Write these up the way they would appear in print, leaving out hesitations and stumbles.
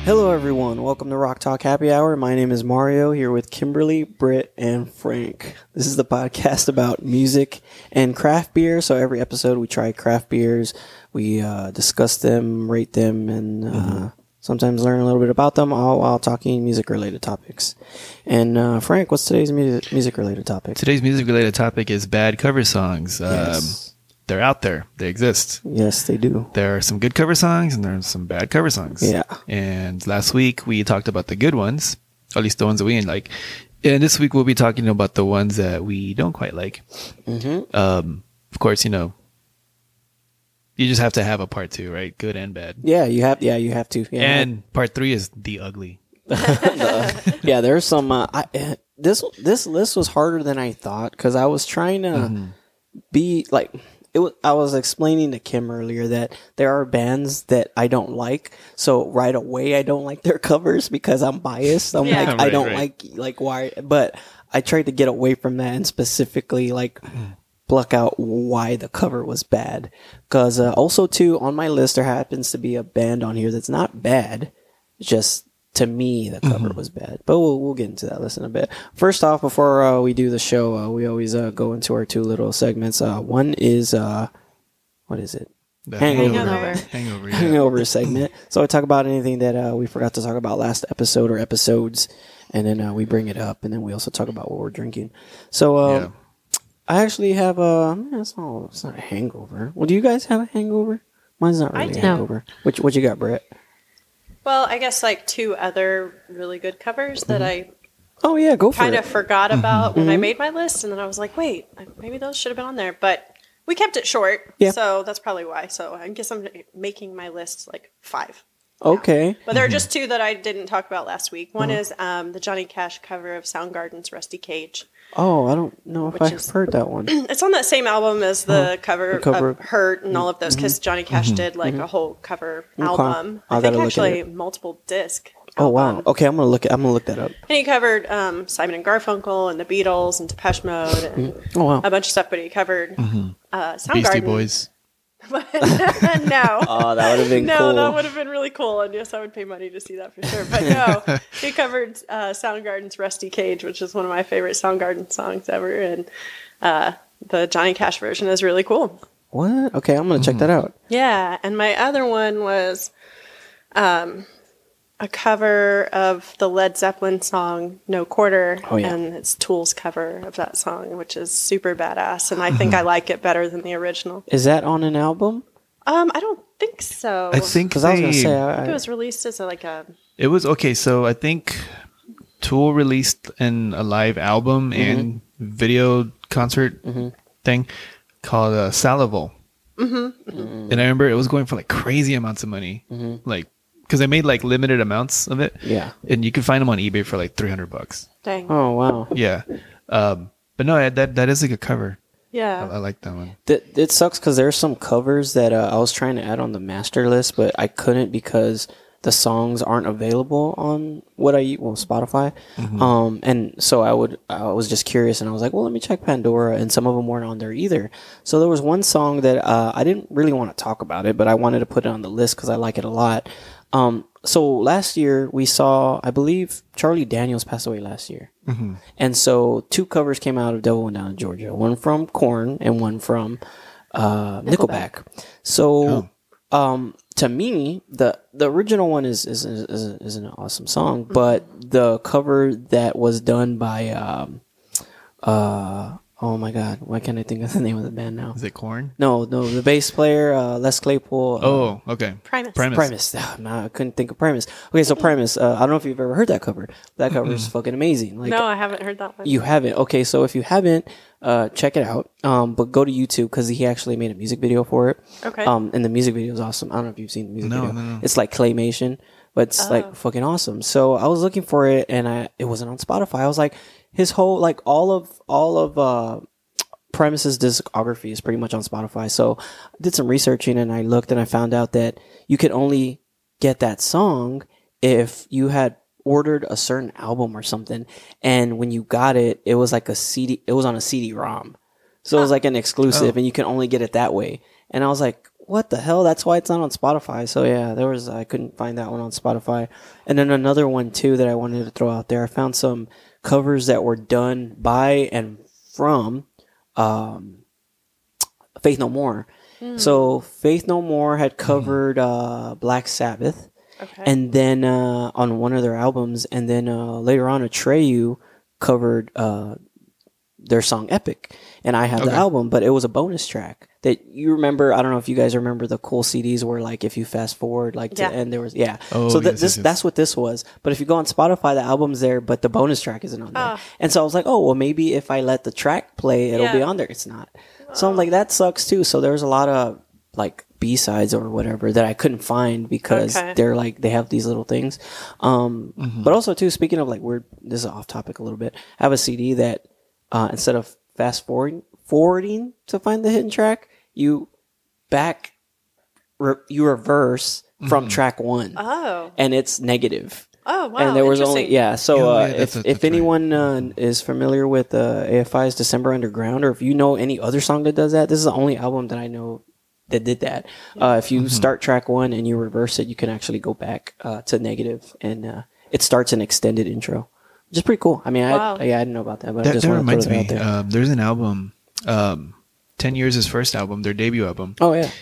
Hello, everyone. Welcome to Rock Talk Happy Hour. My name is Mario, here with Kimberly, Britt, and Frank. This is the podcast about music and craft beer. So every episode we try craft beers, we discuss them, rate them, and sometimes learn a little bit about them, all while talking music-related topics. And Frank, what's today's music-related topic? Today's music-related topic is bad cover songs. Yes. They're out there. They exist. Yes, they do. There are some good cover songs and there are some bad cover songs. Yeah. And last week we talked about the good ones, at least the ones that we like. And this week we'll be talking about the ones that we don't quite like. Mm-hmm. Of course, you just have to have a part 2, right? Good and bad. Yeah, you have to. Yeah. And part 3 is the ugly. Yeah, there's some. This list was harder than I thought because I was trying to be like. I was explaining to Kim earlier that there are bands that I don't like, so right away I don't like their covers because I'm biased. I'm like, Right, I don't right. like why, but I tried to get away from that and specifically like pluck out why the cover was bad. Because also too on my list there happens to be a band on here that's not bad, just to me the cover was bad. But we'll get into that list in a bit. First off, before we do the show, we always go into our two little segments. One is what is it? The Hangover. Hangover, yeah. Hangover segment. So I talk about anything that we forgot to talk about last episode or episodes, and then we bring it up, and then we also talk about what we're drinking. So I actually have it's not a hangover. Well, do you guys have a hangover? Mine's not really a hangover. What you got, Brett? Well, I guess like 2 other really good covers that I Oh yeah, go for kind it. of forgot about when I made my list, and then I was like, wait, maybe those should have been on there, but we kept it short, so that's probably why. So I guess I'm making my list like 5. Okay. But there are just 2 that I didn't talk about last week. One is the Johnny Cash cover of Soundgarden's Rusty Cage. Oh, I don't know if I've heard that one. It's on that same album as the cover of Hurt and all of those, because Johnny Cash did like a whole cover album. I I gotta think look at actually it. multiple disc. Oh wow. album. Okay, I'm gonna look that up. And he covered Simon and Garfunkel and the Beatles and Depeche Mode and Oh wow. a bunch of stuff, but he covered Soundgarden. Beastie Boys. No. Oh, that would have been No, cool. that would have been really cool, and yes, I would pay money to see that for sure. But no, he covered Soundgarden's Rusty Cage, which is one of my favorite Soundgarden songs ever, and the Johnny Cash version is really cool. What? Okay, I'm gonna check that out. Yeah, and my other one was a cover of the Led Zeppelin song "No Quarter," and it's Tool's cover of that song, which is super badass, and I think I like it better than the original. Is that on an album? I don't think so. I think Because I was gonna say, I think it was released as a it was okay. So I think Tool released a live album and video concert thing called Salival. And I remember it was going for like crazy amounts of money, like because they made like limited amounts of it. Yeah. And you could find them on eBay for like $300. dang. Oh wow. Yeah. But no, that is a good cover. Yeah. I like that one. It sucks because there's some covers that I was trying to add on the master list, but I couldn't because the songs aren't available on Spotify. And so I was just curious, and I was like, well, let me check Pandora, and some of them weren't on there either. So there was one song that I didn't really want to talk about it, but I wanted to put it on the list because I like it a lot. So last year we saw, I believe Charlie Daniels passed away last year. And so 2 covers came out of Devil Went Down to Georgia, one from Korn and one from Nickelback. So to me, the original one is an awesome song, but the cover that was done by oh my god, why can't I think of the name of the band now? Is it Korn? No, the bass player, Les Claypool. Oh, okay. Primus. I couldn't think of Primus. Okay, so Primus, I don't know if you've ever heard that cover. That cover is fucking amazing. Like, No, I haven't heard that one. you haven't. Okay, so if you haven't, check it out. But go to YouTube because he actually made a music video for it. Okay. And the music video is awesome. I don't know if you've seen the music video. No. It's like claymation, but it's like fucking awesome. So I was looking for it, and it wasn't on Spotify. I was like, his whole like all of Primus's discography is pretty much on Spotify. So I did some researching, and I looked, and I found out that you could only get that song if you had ordered a certain album or something, and when you got it, it was like a CD. It was on a CD-ROM, so it was like an exclusive, and you can only get it that way. And I was like, what the hell? That's why it's not on Spotify. So yeah, I couldn't find that one on Spotify. And then another one too that I wanted to throw out there. I found some covers that were done by and from Faith No More. So Faith No More had covered Black Sabbath. Okay. And then on one of their albums, and then later on, Atreyu covered their song "Epic," and I have the album, but it was a bonus track that you remember. I don't know if you guys remember the cool CDs where, like, if you fast forward, like, to end, there was Oh, so yes. that's what this was. But if you go on Spotify, the album's there, but the bonus track isn't on there. And so I was like, oh well, maybe if I let the track play, it'll be on there. It's not. So I'm like, that sucks too. So there's a lot of like B-sides or whatever that I couldn't find because they're like, they have these little things. But also too, speaking of like weird, this is off topic a little bit. I have a CD that instead of fast forwarding to find the hidden track, you reverse from track one. Oh. And it's negative. Oh, wow. And there was only, so that's if anyone is familiar with AFI's December Underground, or if you know any other song that does that, this is the only album that I know that did that. If you start track one and you reverse it, you can actually go back to negative, and it starts an extended intro, which is pretty cool. I mean, I didn't know about that, but I just That want to throw reminds that me. out there. There's an album, 10 Years' first album, their debut album. Oh yeah,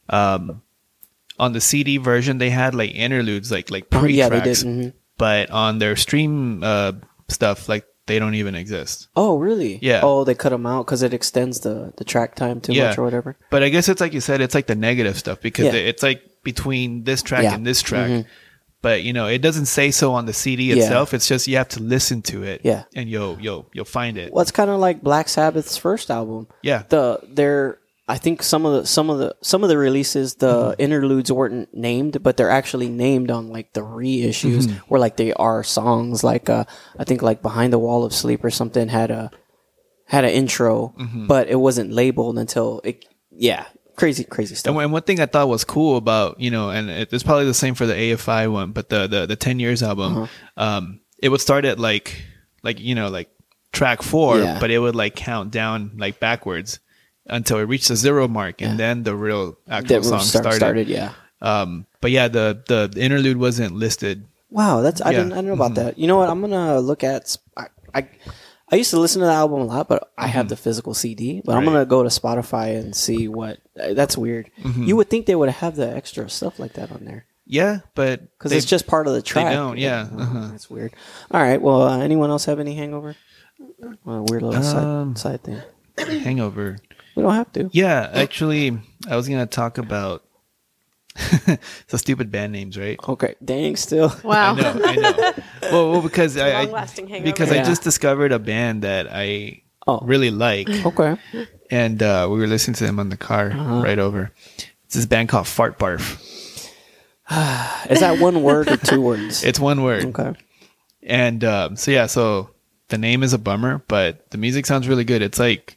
On the CD version, they had like interludes, like pre-tracks. yeah, they did. Mm-hmm. But on their stream stuff, like, they don't even exist. Oh really? Yeah. Oh, they cut them out because it extends the track time too much or whatever. But I guess it's like you said, it's like the negative stuff because Yeah. it's like between this track and this track. But it doesn't say so on the CD itself. It's just you have to listen to it. Yeah. And you'll find it. Well, it's kind of like Black Sabbath's first album. Yeah. I think some of the releases, the interludes weren't named, but they're actually named on like the reissues where like they are songs. Like I think like Behind the Wall of Sleep or something had an intro, but it wasn't labeled until it. Yeah, crazy stuff. And one thing I thought was cool about, and it's probably the same for the AFI one, but the 10 Years album, it would start at like track 4, but it would like count down like backwards until it reached the 0 mark, and then the real actual song started. Yeah. But yeah, the interlude wasn't listed. Wow, I didn't know about that. You know what? I'm gonna look at. I used to listen to the album a lot, but I have the physical CD. But I'm gonna go to Spotify and see what. That's weird. You would think they would have the extra stuff like that on there. Yeah, but because it's just part of the track. They don't. Yeah, that's weird. All right. Well, anyone else have any hangover? Weird little side thing. Hangover. We don't have to. Yeah, actually, I was gonna talk about the stupid band names, right? Okay, dang, still. Wow. I know. Well, because long-lasting hangover. because I just discovered a band that I really like. Okay. And we were listening to them on the car right over. It's this band called Fart Barf. Is that one word or 2 words? It's one word. Okay. And so the name is a bummer, but the music sounds really good. It's like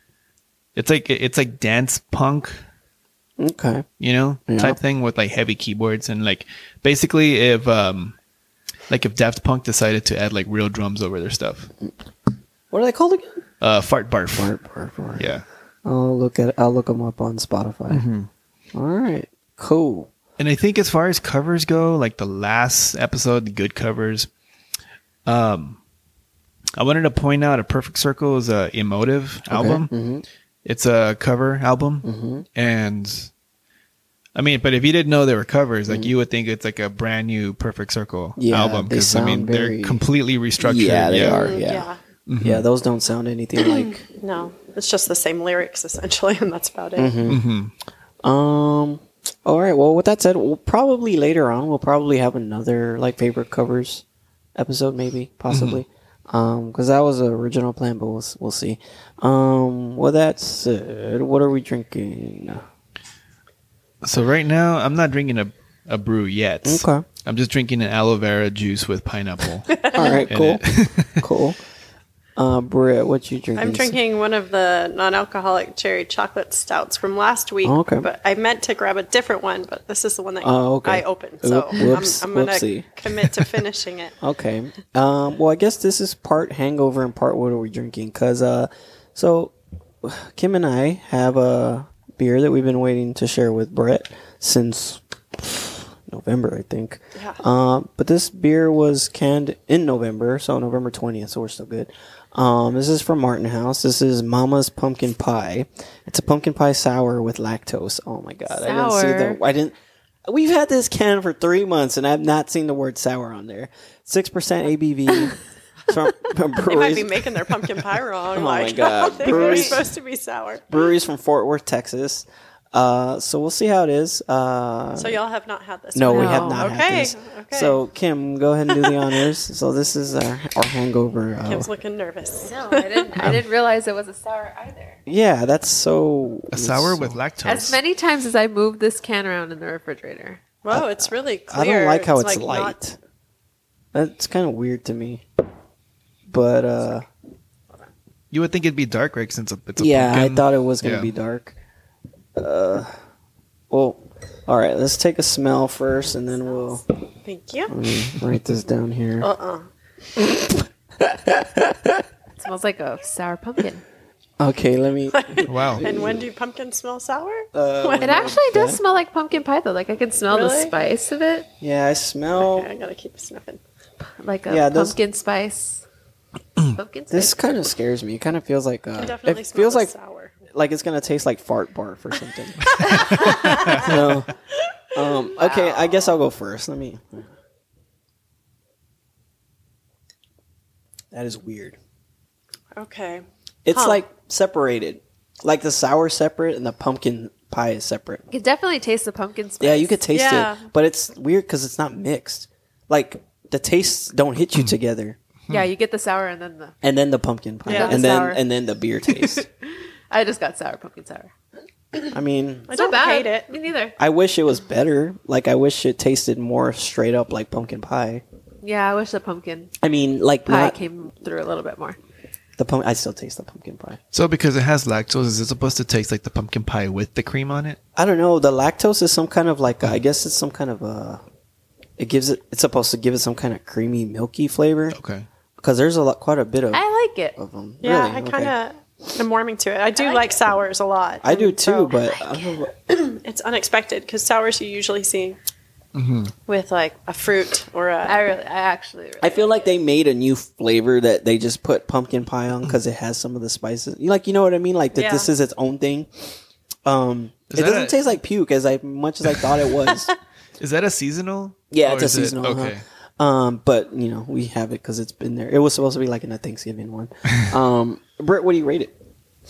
dance punk. Okay. Type thing with like heavy keyboards, and like basically if Daft Punk decided to add like real drums over their stuff. What are they called again? Fart Barf. Fart Barf. Yeah. I'll look them up on Spotify. All right. Cool. And I think as far as covers go, like the last episode, the good covers, I wanted to point out A Perfect Circle is a Emotive album. It's a cover album. And I mean, but if you didn't know they were covers, like you would think it's like a brand new Perfect Circle album. Because I mean, they're completely restructured. Yeah, they are. Yeah. Yeah, those don't sound anything like. No, it's just the same lyrics essentially, and that's about it. All right. Well, with that said, we'll probably later on have another like favorite covers episode, maybe, possibly. Because that was the original plan, but we'll see. With that said, what are we drinking? So right now, I'm not drinking a brew yet. Okay. I'm just drinking an aloe vera juice with pineapple. All right, cool. Cool. Britt, what you drinking? I'm drinking one of the non-alcoholic cherry chocolate stouts from last week. Okay. But I meant to grab a different one, but this is the one that I opened. So I'm going to commit to finishing it. Okay. Well, I guess this is part hangover and part what are we drinking? Because, so Kim and I have beer that we've been waiting to share with Brett since November, I think. Yeah. But this beer was canned in November, so November 20th, so we're still good. This is from Martin House. This is Mama's Pumpkin Pie. It's a pumpkin pie sour with lactose. Oh my god, I didn't. We've had this can for 3 months, and I've not seen the word sour on there. 6% ABV. From They might be breweries, making their pumpkin pie wrong. Oh my like, God. they were Breweries- supposed to be sour. breweries from Fort Worth, Texas. So we'll see how it is. So y'all have not had this. No, one. we have not Okay. had this. Okay. So Kim, go ahead and do the honors. So this is our hangover. Kim's looking nervous. No, I didn't realize it was a sour either. Yeah, that's so A sour with lactose. As many times as I moved this can around in the refrigerator. Whoa, it's really I clear. don't like how it's like light. not- That's kind of weird to me. But You would think it'd be dark, right? Since it's a yeah, pumpkin. I thought it was gonna Yeah. be dark. Well, all right. Let's take a smell first, and then we'll Thank you. let me write this down here. It smells like a sour pumpkin. Okay, let me. Wow. And when do pumpkins smell sour? It actually does smell like pumpkin pie though. Like I can smell the Really? spice of it, Yeah, I smell. Okay, I gotta keep sniffing. like a Yeah, it does- pumpkin spice. Pumpkin spice. This kind of scares me. It kind of feels like I definitely it smell feels the like sour. it's gonna taste like fart barf or something. So, okay, I guess I'll go first. Let me. That is weird. Okay. It's Huh. like separated, like the sour separate and the pumpkin pie is separate. You can definitely taste the pumpkin spice. Yeah, you could taste Yeah. it, but it's weird because it's not mixed. Like the tastes don't hit you together, Yeah, you get the sour and then the. and then the pumpkin pie, Yeah. and The then sour. and then the beer taste. I just got sour pumpkin sour. I mean, I It's don't not bad. hate it. Me neither. I wish it was better. Like I wish it tasted more straight up like pumpkin pie. Yeah, I wish the pumpkin I mean, like pie not came through a little bit more. the pumpkin. I still taste the pumpkin pie. So because it has lactose, is it supposed to taste like the pumpkin pie with the cream on it? I don't know. The lactose is some kind of like I guess it's some kind of It gives it. It's supposed to give it some kind of creamy, milky flavor Okay. because there's quite a bit of I like it. them. Yeah, Really? I Okay. kind of am warming to it. I do like sours a lot. I do and too, so but I don't know. it's unexpected because sours you usually see with like a fruit or a. I actually really I feel like they made a new flavor that they just put pumpkin pie on because it has some of the spices. You know what I mean? Like that Yeah. this is its own thing. It that doesn't a- taste like puke as much as I thought it was. Is that a seasonal? Yeah, Or it's a is it- seasonal. Okay. But we have it because it's been there. It was supposed to be like in a Thanksgiving one. Britt, what do you rate it?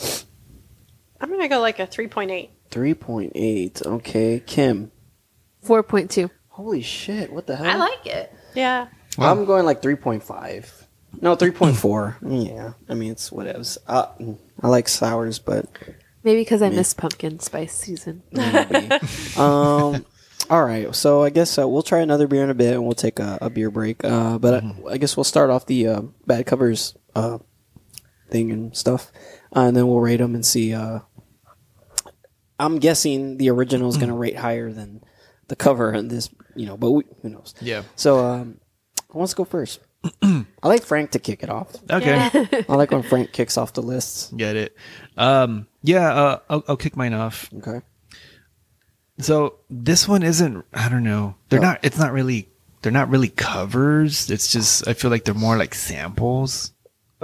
I'm gonna go like a 3.8. 3.8. Okay, Kim. 4.2. Holy shit! What the hell? I like it. Yeah. Wow. I'm going like 3.5. No, 3.4. Yeah, I mean it's whatever. I like sours, but Maybe because I miss pumpkin spice season. maybe. All right, so I guess we'll try another beer in a bit, and we'll take a beer break. But I guess we'll start off the bad covers thing and stuff, and then we'll rate them and see. I'm guessing the original is going to rate higher than the cover and this, but who knows? Yeah. So who wants to go first? I like Frank to kick it off. Okay. I like when Frank kicks off the lists. Get it. I'll kick mine off. Okay. So this one isn't. I don't know. They're Oh. not. It's not really. They're not really covers. It's just. I feel like they're more like samples.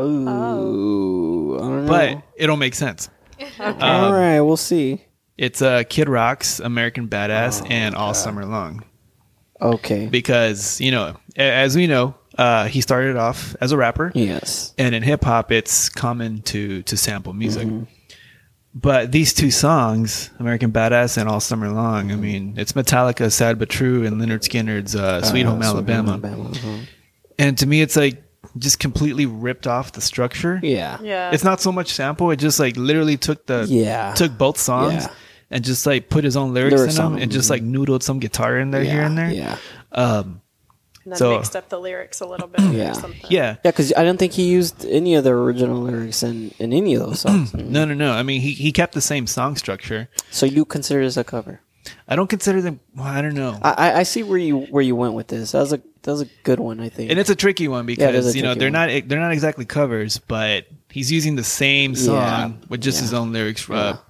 Ooh, I don't know. But it'll make sense. All right, we'll see. It's Kid Rock's American Badass and All Summer Long. Okay. Because as we know, he started off as a rapper. Yes. And in hip hop, it's common to sample music. But these two songs, American Badass and All Summer Long, I mean, it's Metallica, Sad But True, and Leonard Skinner's Sweet Home Alabama. uh-huh. And to me, it's like just completely ripped off the structure. Yeah. Yeah. It's not so much sample; it just like literally took took both songs Yeah. and just like put his own lyrics Lyrics in on them, and them. just like noodled some guitar in there here and there. Yeah. and then so- mixed up the lyrics a little bit Yeah. or something. Yeah. Yeah, because I don't think he used any of the original lyrics in any of those songs. No. I mean, he kept the same song structure. So you consider this a cover? I don't consider them. Well, I don't know. I see where you went with this. That was a good one, I think. And it's a tricky one Yeah, it is because a tricky they're one. not exactly covers, but he's using the same song Yeah. with just his Yeah. own lyrics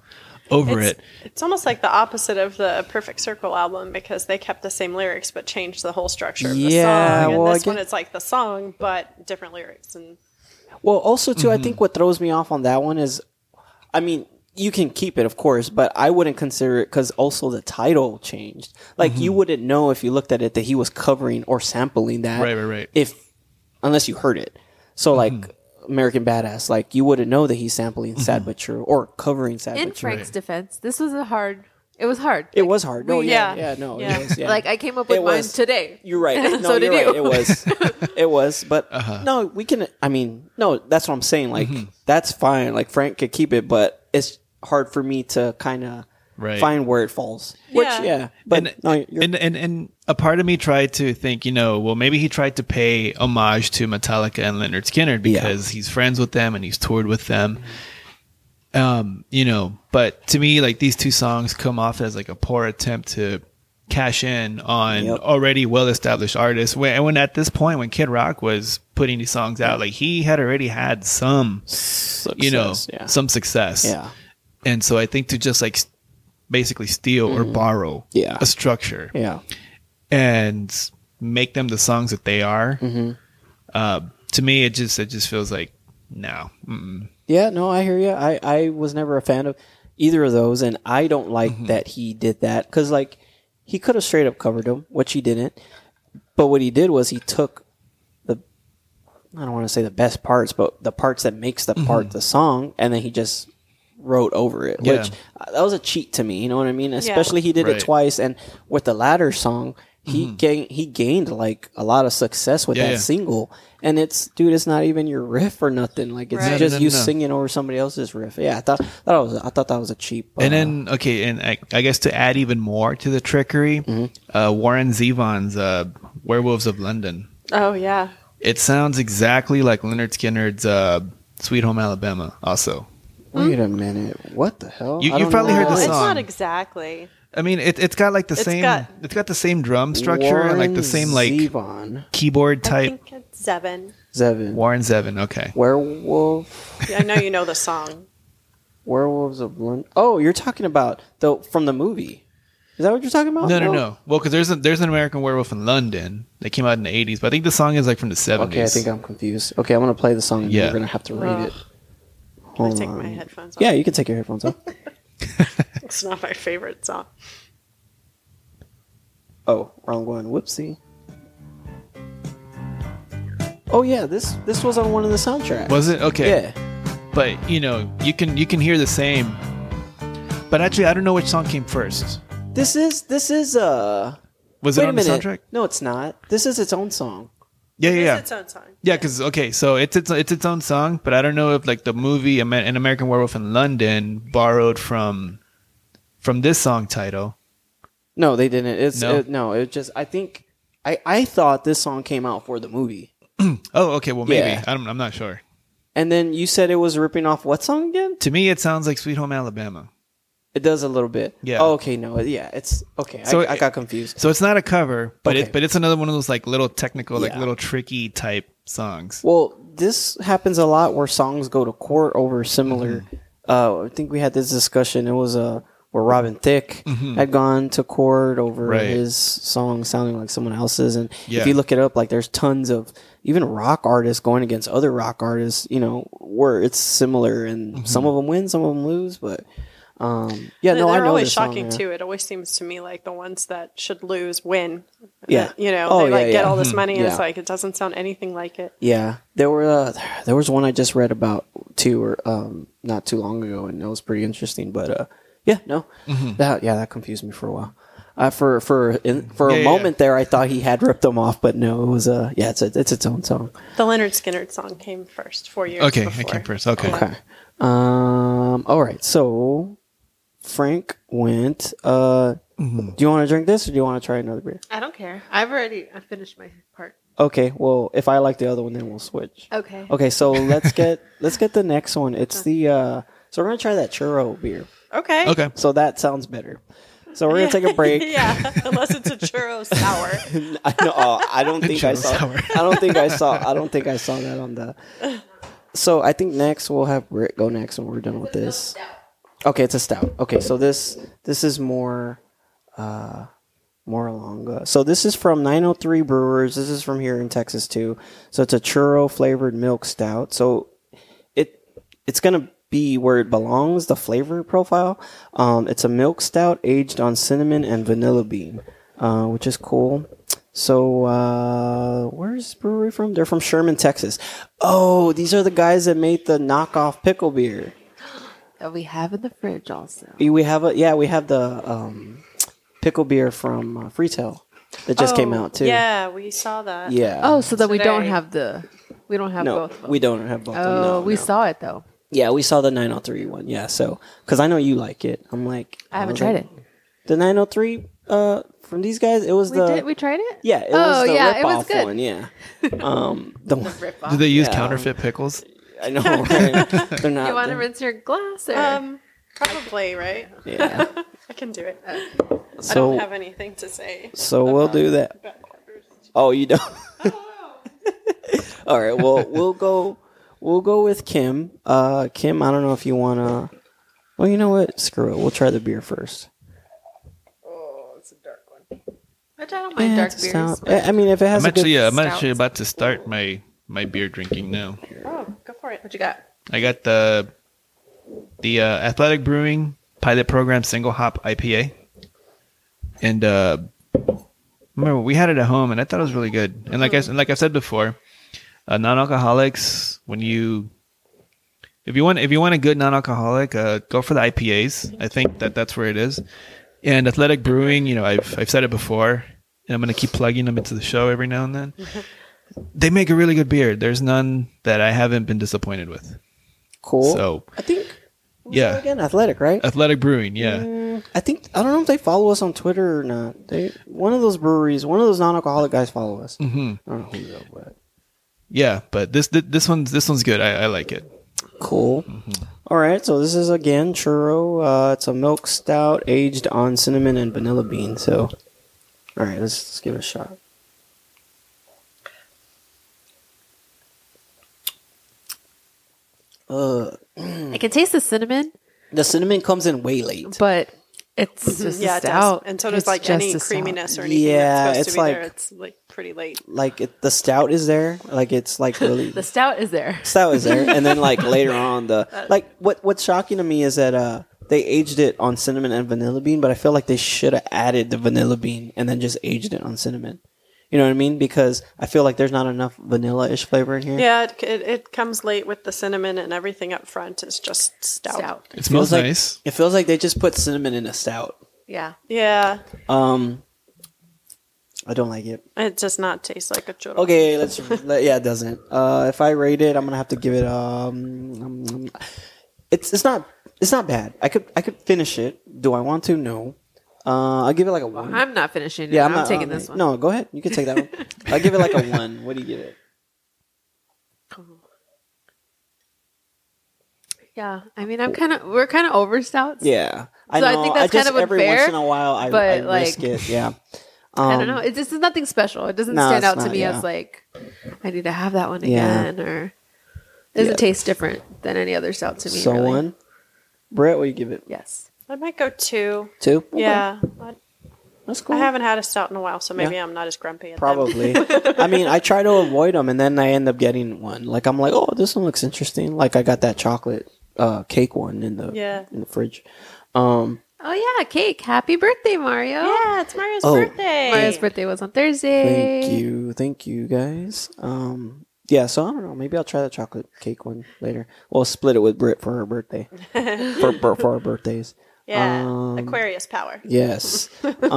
over it. It's almost like the opposite of the Perfect Circle album because they kept the same lyrics but changed the whole structure of the Yeah, song. And well, this I one, get- it's like the song but different lyrics. And Well, also too, I think what throws me off on that one is, I mean, you can keep it, of course, but I wouldn't consider it because also the title changed. Like you wouldn't know if you looked at it that he was covering or sampling that, Right. If unless you heard it. So like American Badass, like you wouldn't know that he's sampling Sad But True or covering Sad In But True. Frank's defense, this was it was hard. It was hard. No, Yeah. It was. Yeah. Like I came up with It mine was. today. You're right. No, So you're did right. you. It was. But no, we can. I mean, no, that's what I'm saying. Like that's fine. Like Frank could keep it, but it's hard for me to kind of Right. find where it falls. Which, Yeah. but and, no, you're, and a part of me tried to think, well, maybe he tried to pay homage to Metallica and Leonard Skinner because he's friends with them and he's toured with them. But to me, like these two songs come off as like a poor attempt to cash in on already well-established artists. When at this point, when Kid Rock was putting these songs out, like he had already had some, success, some success. Yeah. And so I think to just like basically steal or borrow a structure Yeah. and make them the songs that they are, to me, it just feels like, no. Mm-mm. Yeah, no, I hear you. I was never a fan of either of those, and I don't like that he did that because, like, he could have straight up covered them, which he didn't. But what he did was he took I don't want to say the best parts, but the parts that makes the part the song, and then he just wrote over it, Yeah. which that was a cheat to me. You know what I mean? Especially he did Right. it twice, and with the latter song, he gained like a lot of success with that Yeah. single. And it's not even your riff or nothing. Like it's Right. just No. you singing over somebody else's riff. Yeah, I thought that was a cheap. And then, and I guess to add even more to the trickery, Warren Zevon's Werewolves of London. oh yeah, It sounds exactly like Leonard Skinner's Sweet Home Alabama also. wait a minute, what the hell? You- I you've don't probably know heard what the it it's is. song. not exactly. I mean, it's got like the same. It's got the same drum structure and like the same like Zevon. keyboard I type. think it's Zevon. Zevon. Warren Zevon. Okay. Werewolf. Yeah, I know you know the song. Werewolves of London. Oh, you're talking about from the movie. Is that what you're talking about? No. Well, because there's an American Werewolf in London that came out in the 80s, but I think the song is like from the 70s. Okay, I think I'm confused. Okay, I'm gonna play the song. And Yeah. You're gonna have to rate it. Can I Hold take on. my headphones off? Yeah, you can take your headphones off. It's not my favorite song. Oh, wrong one. Whoopsie. Oh yeah, this was on one of the soundtracks. Was it? Okay. Yeah. But you can hear the same. But actually, I don't know which song came first. This is Was Wait it a on the minute. soundtrack? No, it's not. This is its own song. Yeah. It's its own song. Yeah, because so it's its own song, but I don't know if like the movie An American Werewolf in London borrowed from this song title. No, they didn't. It's No? it just I think I thought this song came out for the movie. Oh, okay. Well, maybe Yeah. I'm not sure. And then you said it was ripping off what song again? To me, it sounds like Sweet Home Alabama. It does a little bit. Yeah. Oh, okay, no. Yeah, it's okay. So I got confused. So it's not a cover, but Okay. it's another one of those like little technical, like Yeah. little tricky type songs. Well, this happens a lot where songs go to court over similar. I think we had this discussion. It was where Robin Thicke had gone to court over Right. his song sounding like someone else's. And Yeah. if you look it up, like there's tons of even rock artists going against other rock artists. Where it's similar, and some of them win, some of them lose. But yeah, no, I They're know always this song, shocking yeah. too. It always seems to me like the ones that should lose win. Yeah. They like get all this money, and Yeah. it's like it doesn't sound anything like it. Yeah, there was one I just read about too, or not too long ago, and it was pretty interesting. But that confused me for a while. For a Yeah. moment there, I thought he had ripped them off, but no, it was it's its own song. The Leonard Skinner song came first 4 years Okay, before. I came first. Okay. Okay. All right. So Frank went. Do you want to drink this, or do you want to try another beer? I don't care. I finished my part. Okay. Well, if I like the other one, then we'll switch. Okay. Okay. So let's get the next one. It's the so we're gonna try that churro beer. Okay. Okay. So that sounds better. So we're gonna take a break. Yeah, unless it's a churro sour. I don't think I Churro saw. sour. I don't think I saw that on the. So I think next we'll have Britt go next when we're done with this. Okay, it's a stout. Okay, so this is more along. So this is from 903 Brewers. This is from here in Texas too. So it's a churro flavored milk stout. So it's gonna be where it belongs. The flavor profile. It's a milk stout aged on cinnamon and vanilla bean, which is cool. So where's this brewery from? They're from Sherman, Texas. Oh, these are the guys that made the knockoff pickle beer. That we have in the fridge also. We have the pickle beer from Freetail that just came out too. Yeah, we saw that. Yeah. Oh, so then we don't Today. have no, both of them. we don't have both. of them. Oh, No, we no. saw it though. Yeah, we saw the 903 one. Yeah, so because I know you like it, I'm like I haven't was tried like, it. The 903 from these guys. It was We tried it? yeah. It Oh, was the yeah, it was rip-off good. one. Yeah. The one, Did they use Yeah. counterfeit pickles? I know. Right? They're not. You want to they're- rinse your glass? Or? Probably, right? Yeah. I can do it. I So don't have anything to say. so we'll do that. about covers. Oh, you don't. All right. Well, we'll go with Kim. Kim, I don't know if you wanna. Well, you know what? Screw it. We'll try the beer first. Oh, it's a dark one. Which I don't mind Yeah, dark it's a beers. stout. I mean, if it has I'm a good actually stouts. about to start my beer drinking now. Oh, go for it. What you got? I got the Athletic Brewing Pilot Program Single Hop IPA, and remember we had it at home, and I thought it was really good. And like I said before, non-alcoholics, if you want a good non-alcoholic, go for the IPAs. I think that's where it is. And Athletic Brewing, I've said it before, and I'm going to keep plugging them into the show every now and then. They make a really good beer. There's none that I haven't been disappointed with. cool. So I think. yeah, Again, Athletic, right? Athletic Brewing, yeah. I don't know if they follow us on Twitter or not. One of those breweries, one of those non-alcoholic guys follow us. Mm-hmm. I don't know who though, but Yeah, but this one's good. I like it. cool. All right, so this is again churro. It's a milk stout aged on cinnamon and vanilla bean. So, all right, let's give it a shot. I can taste the cinnamon, The cinnamon comes in way late. but it's just Yeah, a it does. stout. And so does It's like just any a stout. creaminess or anything Yeah, that's it's supposed to be there. like- It's like pretty late. Like the stout is there. Like it's like really The stout is there. stout is there, and then like later on what's shocking to me is that they aged it on cinnamon and vanilla bean, but I feel like they should have added the vanilla bean and then just aged it on cinnamon. You know what I mean? Because I feel like there's not enough vanilla-ish flavor in here. Yeah, it comes late with the cinnamon and everything up front is just stout. It smells like, nice. It feels like they just put cinnamon in a stout. Yeah. Yeah, I don't like it. it does not taste like a churro. Okay, yeah, it doesn't. If I rate it, I'm gonna have to give it it's not bad. I could finish it. Do I want to? No. I'll give it like a 1. I'm not finishing it. Yeah, I'm taking this one. No, go ahead. You can take that one. I'll give it like a 1. What do you give it? Yeah. I mean, we're kind of over stouts. Yeah, I So I know. think that's just, kind of every unfair, once in a while I but, risk like, it. Yeah. I don't know. This is nothing special. It doesn't No, stand it's out to not, me yeah. as like, I need to have that one Yeah. again, or it doesn't Yeah. taste different than any other stout to me. So really. 1. Brett, what do you give it? Yes. I might go 2. 2. Okay. Yeah, That's cool. I haven't had a stout in a while, so maybe Yeah. I'm not as grumpy. At them. Probably. I mean, I try to avoid them, and then I end up getting one. Like I'm like, oh, this one looks interesting. Like I got that chocolate cake one in the fridge. Oh yeah, cake! Happy birthday, Mario! Yeah, it's Mario's Oh. birthday. Mario's birthday was on Thursday. Thank you, guys. Yeah, so I don't know. Maybe I'll try the chocolate cake one later. We'll split it with Britt for her birthday, for our birthdays. Yeah, Aquarius power. Yes.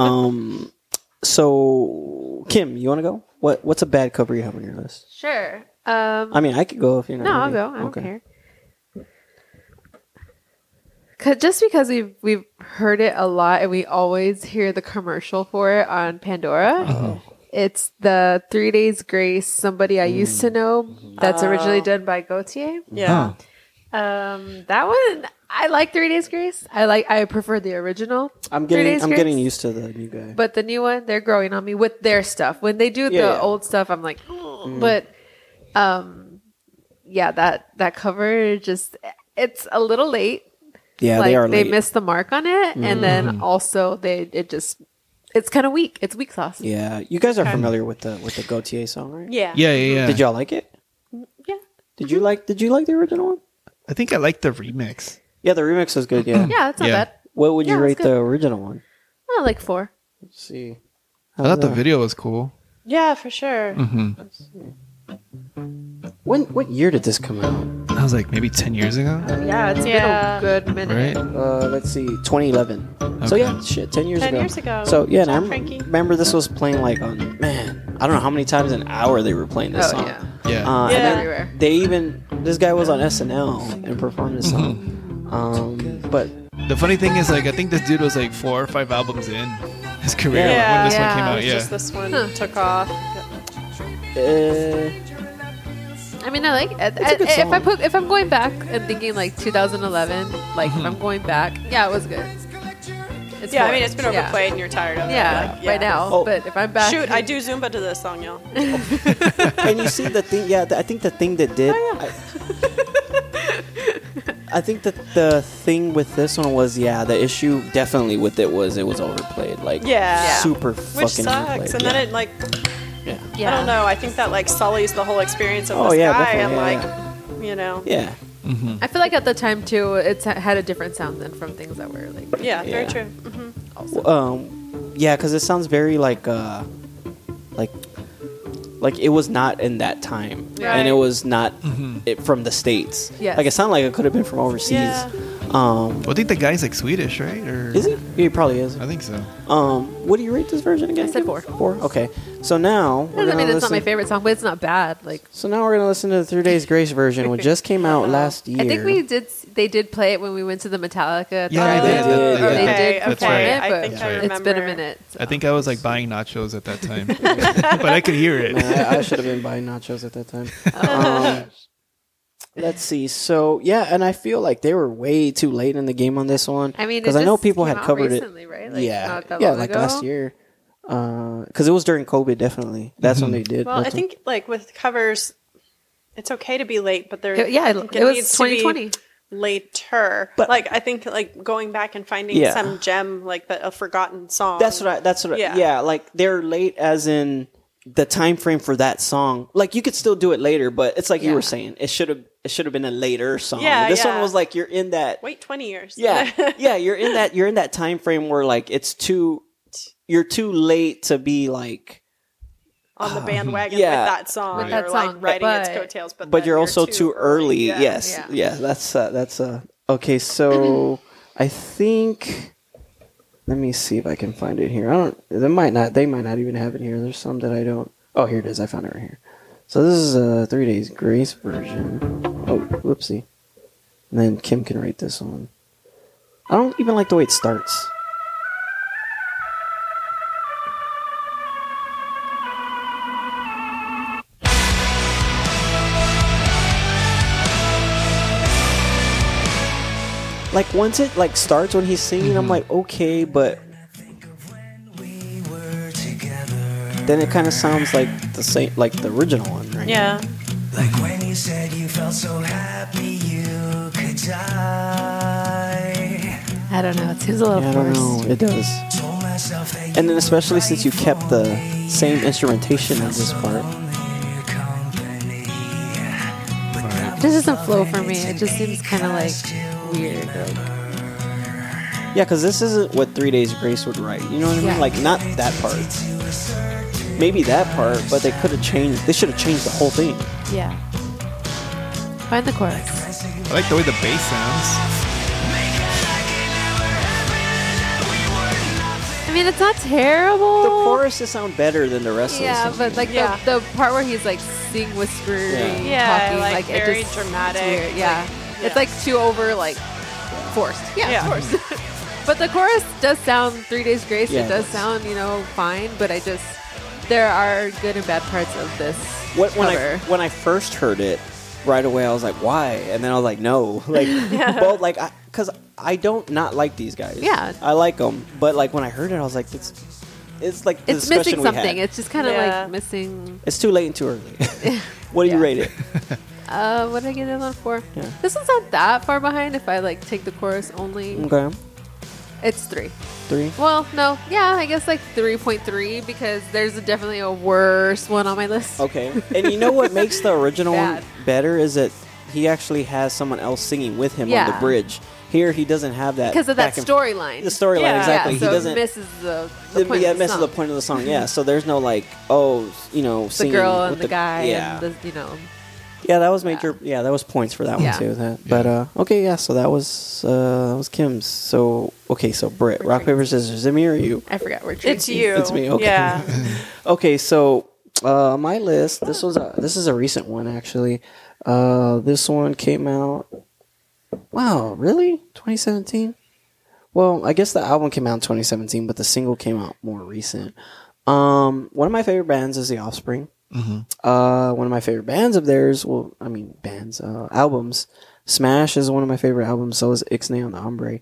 So Kim, you want to go? What's a bad cover you have on your list? Sure. I mean, I could go if you're not. No, I'll ready. go. I don't care. Just because we've heard it a lot and we always hear the commercial for it on Pandora. It's the 3 Days Grace, Somebody I Used to Know. That's originally done by Gautier. Yeah. That one, I like 3 Days Grace. I prefer the original. I'm 3 Days Grace. getting used to the new guy. But the new one, they're growing on me with their stuff. When they do the Yeah. old stuff, I'm like, oh. But yeah, that cover just, it's a little late. Yeah, like they are they late. missed the mark on it, and then also it's kind of weak. It's weak sauce. Yeah, you guys are familiar with the Gautier song, right? Yeah. Yeah. Did y'all like it? Yeah. Did you like the original one? I think I like the remix. Yeah, the remix was good. Yeah. Yeah, it's not Yeah. bad. What would you Yeah, it's rate good. the original one? Oh, like 4. Let's see. I thought the video was cool. Yeah, for sure. What year did this come out? I was like maybe 10 years ago. Yeah, it's Yeah. been a good minute. Right? Let's see, 2011. So Okay. yeah, shit, 10 years 10 ago. years ago. So yeah, and I John Frankie. remember this was playing like on, man, I don't know how many times an hour they were playing this Oh, song. yeah. Yeah. Yeah. And then Everywhere. this guy was on SNL and performed this song. But The funny thing is, like, I think this dude was like 4 or 5 albums in his career Yeah. when this one Yeah. came It out. was Yeah. just this one took off. I mean, I like it. It's a good song. If I'm going back and thinking like 2011, like if I'm going back, yeah, it was good. It's Yeah, I four. mean, it's been Yeah. overplayed and you're tired of it. Yeah, like, right now. Oh. But if I'm back, Shoot, I do Zumba to this song, y'all. and you see the thing, yeah, I think the thing that did. I think that the thing with this one was, yeah, the issue definitely with it was overplayed, like Yeah. super Which fucking sucks. overplayed. And yeah. then it, like, yeah. yeah. I don't know. I think that, like, sullies the whole experience of Oh, this yeah, guy. And, definitely, like, you know. Yeah. I feel like at the time too, it's had a different sound than from things that were like. Yeah, very Yeah. true. Hmm. Also. Yeah, because it sounds very like it was not in that time, Right. and it was not it from the States. Yes. Like it sounded like it could have been from overseas. Yeah. Well, I think the guy's like Swedish, right? Or Is he? He probably is. I think so. What do you rate this version again? I said Kim? 4. 4. Okay. So now we're I gonna mean, it's not listen. my favorite song, but it's not bad. Like, So now we're gonna listen to the 3 Days Grace version, which just came out last year. I think they did play it when we went to the Metallica. Yeah, they did. did, Yeah. They yeah. did Okay, perform okay. it, I but think I it's been a remember. minute. so. I think I was like buying nachos at that time, but I could hear it. Man, I should have been buying nachos at that time. Let's see. So yeah, and I feel like they were way too late in the game on this one. I mean, because I know just people came had out covered recently, right? it. Like, Yeah, not that yeah, long like ago. last year. Because it was during COVID, definitely. That's when they did. Well, I That's when- think, like, with covers, it's okay to be late, but there. Yeah, I think it was needs to be 2020. later. But- like, I think, like, going back and finding Yeah. some gem, like a forgotten song. That's what. Yeah. Yeah, like they're late, as in the time frame for that song. Like you could still do it later, but it's like you Yeah. were saying, it should have been a later song. Yeah, This one yeah. was like you're in that. Wait 20 years. Yeah, yeah, you're in that time frame where like you're too late to be like. On the bandwagon Yeah. with that song. With that or, song, like, riding its but- coattails. But But then you're also too early. Yeah. Yes, Yeah. yeah. That's okay. So I think. Let me see if I can find it here. I don't. They might not even have it here. There's some that I don't. Oh, here it is. I found it right here. So this is a 3 Days Grace version. Oh, whoopsie. And then Kim can rate this one. I don't even like the way it starts. Like once it like starts when he's singing, I'm like, okay, but then it kind of sounds like the same, like the original one, right? Yeah. Like when you said you felt so happy you could die. I don't know. It seems a little Yeah, I don't Oh, forced. know. It does. Told myself that And then especially since you kept the same instrumentation as this part. your company. It just doesn't flow for me. It just seems kind of like weird. Like, Yeah, because this isn't what 3 Days Grace would write. You know what I mean? Yeah. Like not that part. Maybe that part, but they could have changed. They should have changed the whole thing. yeah. Find the chorus. I like the way the bass sounds. I mean, it's not The terrible. choruses sound better than the rest Yeah, of the song. but like Yeah. the part where he's like sing whispering, Yeah, talking, like, it very just dramatic, it's weird. Yeah. like, It's yeah. like too over like forced. Yeah, Yeah. of course. But the chorus does sound 3 Days Grace. Yeah, it it does does. sound fine. But there are good and bad parts of this cover. When I first heard it, right away I was like, why? And then I was like, no, like both, like because I don't not like these guys. Yeah. I like them, but like when I heard it, I was like, it's like the It's discussion missing something. we had. It's just kind of Yeah. like missing. It's too late and too early. What do you Yeah. rate it? What did I get this one for? Yeah. This one's not that far behind if I like take the chorus only. Okay. It's 3. 3. Well, no, yeah, I guess like 3.3 because there's definitely a worse one on my list. Okay. And you know what makes the original one Bad. better is that he actually has someone else singing with him on the Yeah. bridge. Here he doesn't have that Because of that back and- storyline. The storyline, Yeah. exactly. Yeah, so he doesn't. it misses the point Yeah, of it the misses song. the point of the song. Yeah. So there's no like, oh, The singing girl with and the guy Yeah. and the, Yeah, that was major. Yeah, that was points for that Yeah. one too. But okay, yeah. So that was Kim's. So okay, so Britt, rock paper scissors. Is me or you? I forgot where It's you. It's me, okay. Yeah. Okay, so my list. This is a recent one actually. This one came out. Wow, really? 2017? Well, I guess the album came out in 2017, but the single came out more recent. One of my favorite bands is The Offspring. One of my favorite bands of theirs, albums. Smash is one of my favorite albums. So is Ixnay on the Hombre.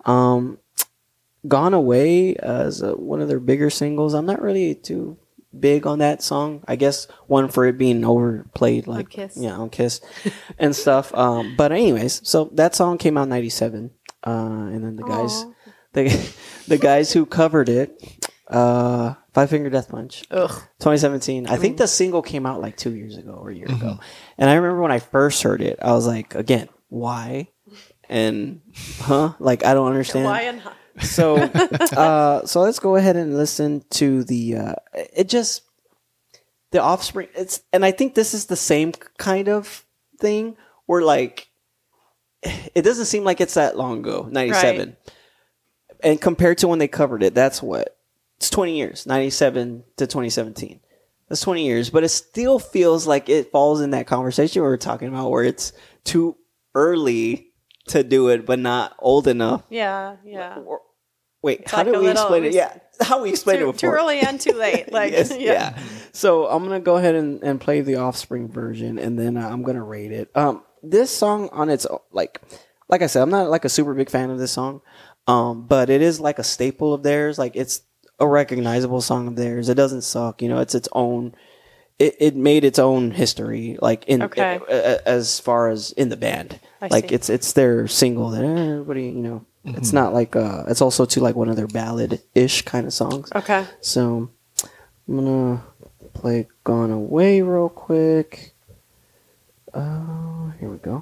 Gone Away as one of their bigger singles. I'm not really too big on that song. I guess one for it being overplayed, like Kiss. yeah, on Kiss and stuff. But anyways, so that song came out in '97, and then the guys who covered it, Five Finger Death Punch, 2017. I think the single came out like 2 years ago or a year ago, and I remember when I first heard it, I was like, again, why? And like I don't understand. Why and how? So let's go ahead and listen to the Offspring. And I think this is the same kind of thing where like it doesn't seem like it's that long ago, 97. Right. And compared to when they covered it, that's what? It's 20 years, 97 to 2017. That's 20 years, but it still feels like it falls in that conversation we were talking about where it's too early to do it, but not old enough. Yeah. Yeah. Wait, It's how like did a we little- explain it? Yeah, how we explained it Too before. early and too late. Like, Yes, yeah. yeah. So I'm gonna go ahead and play the Offspring version, and then I'm gonna rate it. This song on its like I said, I'm not like a super big fan of this song, but it is like a staple of theirs. Like it's a recognizable song of theirs. It doesn't suck. It's its own. It made its own history, like Okay. as far as in the band. I Like see. it's their single that everybody It's not like it's also too like one of their ballad-ish kind of songs. Okay. So I'm gonna play "Gone Away" real quick. Here we go.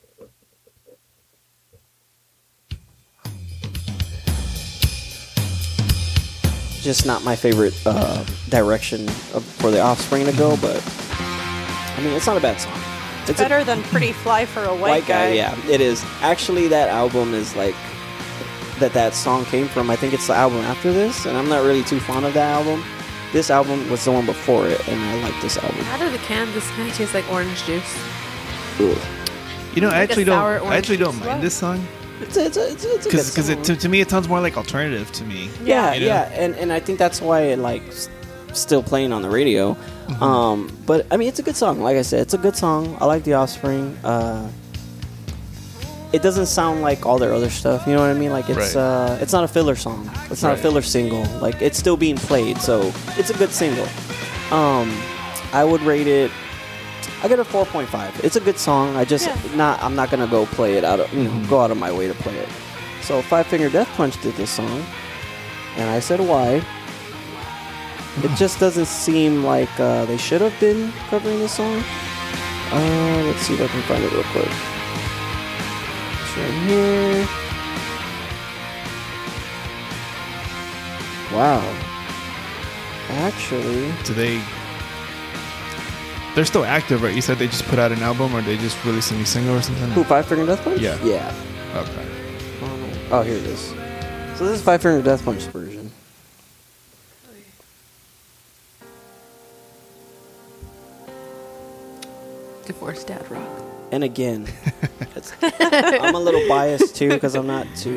Just not my favorite direction for the Offspring to go, but I mean it's not a bad song. It's a Better than Pretty Fly for a White Guy. Yeah, it is. Actually, that album is like that song came from. I think it's the album after this, and I'm not really too fond of that album. This album was the one before it, and I like this album. Out of the can, this kind of tastes like orange juice. Ugh. I actually sour don't. I actually don't orange mind this song It's a good because song. to me it sounds more like alternative to me. Yeah, You know? yeah, and I think that's why it like still playing on the radio. But I mean, it's a good song. Like I said, it's a good song. I like The Offspring. It doesn't sound like all their other stuff. You know what I mean? Like it's Right. it's not a filler song. It's not a Right. filler single. Like it's still being played, so it's a good single. I would rate it. I get a 4.5. It's a good song. I'm not gonna go play it out of go out of my way to play it. So Five Finger Death Punch did this song, and I said why. It just doesn't seem like they should have been covering this song. Let's see if I can find it real quick. It's right here. Wow. Actually, They're still active, right? You said they just put out an album, or they just released a new single or something. who, Five Finger Death Punch? Yeah. Yeah. Okay. Oh, here it is. So this is Five Finger Death Punch version. Divorced dad rock. And again, I'm a little biased too because I'm not too.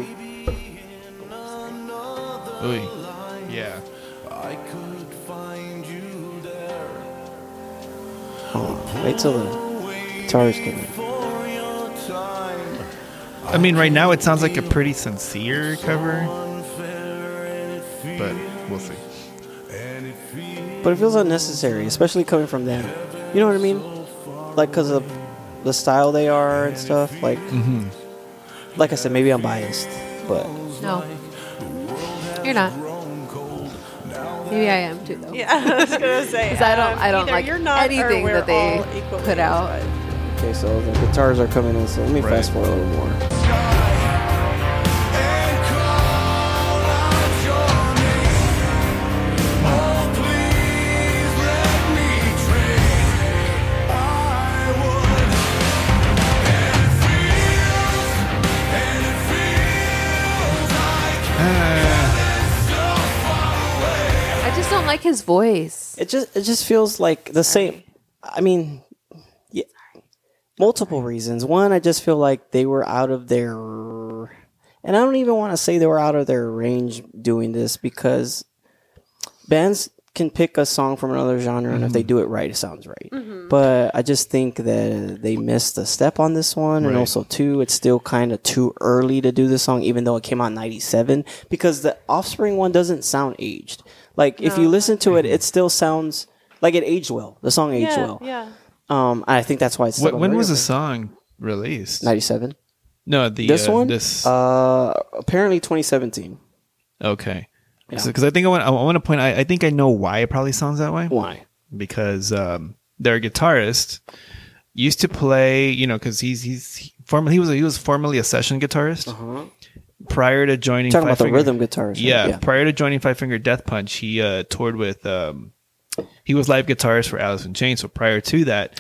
Oy. Yeah. Wait till the guitars come in. I mean, right now it sounds like a pretty sincere cover, but we'll see. But it feels unnecessary, especially coming from them. You know what I mean? Like, because of the style they are and stuff. Like, like I said, maybe I'm biased, but No, you're not. Maybe I am too, though. Yeah, I was gonna say. 'Cause I don't either like you're not or anything we're that they all equally put out. but- okay. So the guitars are coming in. So let me Right. fast forward a little more. I just don't like his voice. It just feels like the same. I mean, yeah, multiple reasons. One, I just feel like they were out of their, and I don't even want to say they were out of their range doing this, because bands can pick a song from another genre, and if they do it right, it sounds right. But I just think that they missed a step on this one, and Right. also too, it's still kind of too early to do this song, even though it came out in '97, because the Offspring one doesn't sound aged. Like if you listen to it, it still sounds like it aged well. The song aged well. Yeah. I think that's why it's stuck on When was radio. the song released? '97? No, the This one? This Apparently 2017. okay. Yeah. Because I think I want to point. I think I know why it probably sounds that way. Why? Because their guitarist used to play. You know, because he was formerly a session guitarist prior to joining. Talking about the Five rhythm guitars. Right? Yeah, prior to joining Five Finger Death Punch, he toured with. He was live guitarist for Alice in Chains. So prior to that,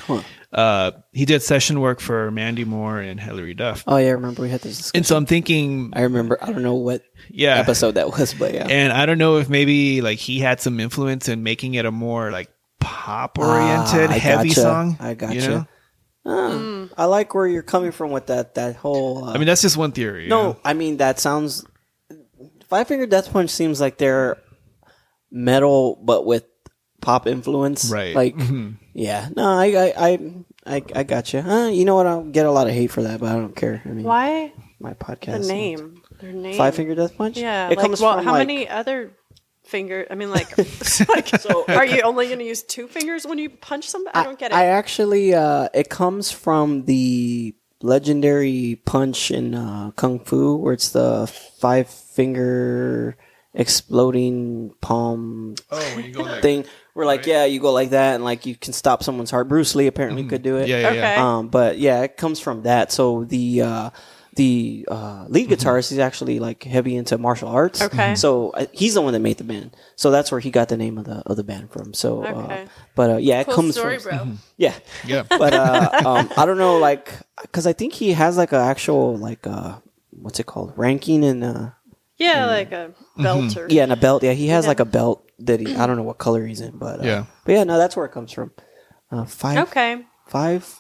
he did session work for Mandy Moore and Hilary Duff. Oh yeah, I remember we had this discussion. And so I'm thinking, I remember. I don't know what yeah, episode that was, but yeah. and I don't know if maybe like he had some influence in making it a more like pop oriented, I heavy gotcha. song. I gotcha. You know? I like where you're coming from with that whole. I mean, that's just one theory. you no, know? I mean that sounds. Five Finger Death Punch seems like they're metal, but with pop influence. Right. Like, yeah. No, I gotcha. You know what? I'll get a lot of hate for that, but I don't care. I mean, Why my the podcast. name? Their name. Five Finger Death Punch. Yeah. It like, comes well, from how like, many other finger? I mean, like, are you only going to use two fingers when you punch somebody? I don't get it. I actually, it comes from the legendary punch in Kung Fu, where it's the 5 finger exploding palm Oh, when you go like thing. Where like, yeah, you go like that, and like you can stop someone's heart. Bruce Lee apparently could do it. yeah. Okay. But yeah, it comes from that. So the lead guitarist is actually like heavy into martial arts. Okay. So he's the one that made the band. So that's where he got the name of the band from. So, Okay. but yeah, it Cool comes story, from bro. yeah. Yeah. But I don't know, like, because I think he has like an actual like what's it called, ranking in yeah, like a belt or yeah, and a belt. Yeah, he has Yeah. like a belt that he, I don't know what color he's in, but Yeah. but yeah, no, that's where it comes from. Okay. Five.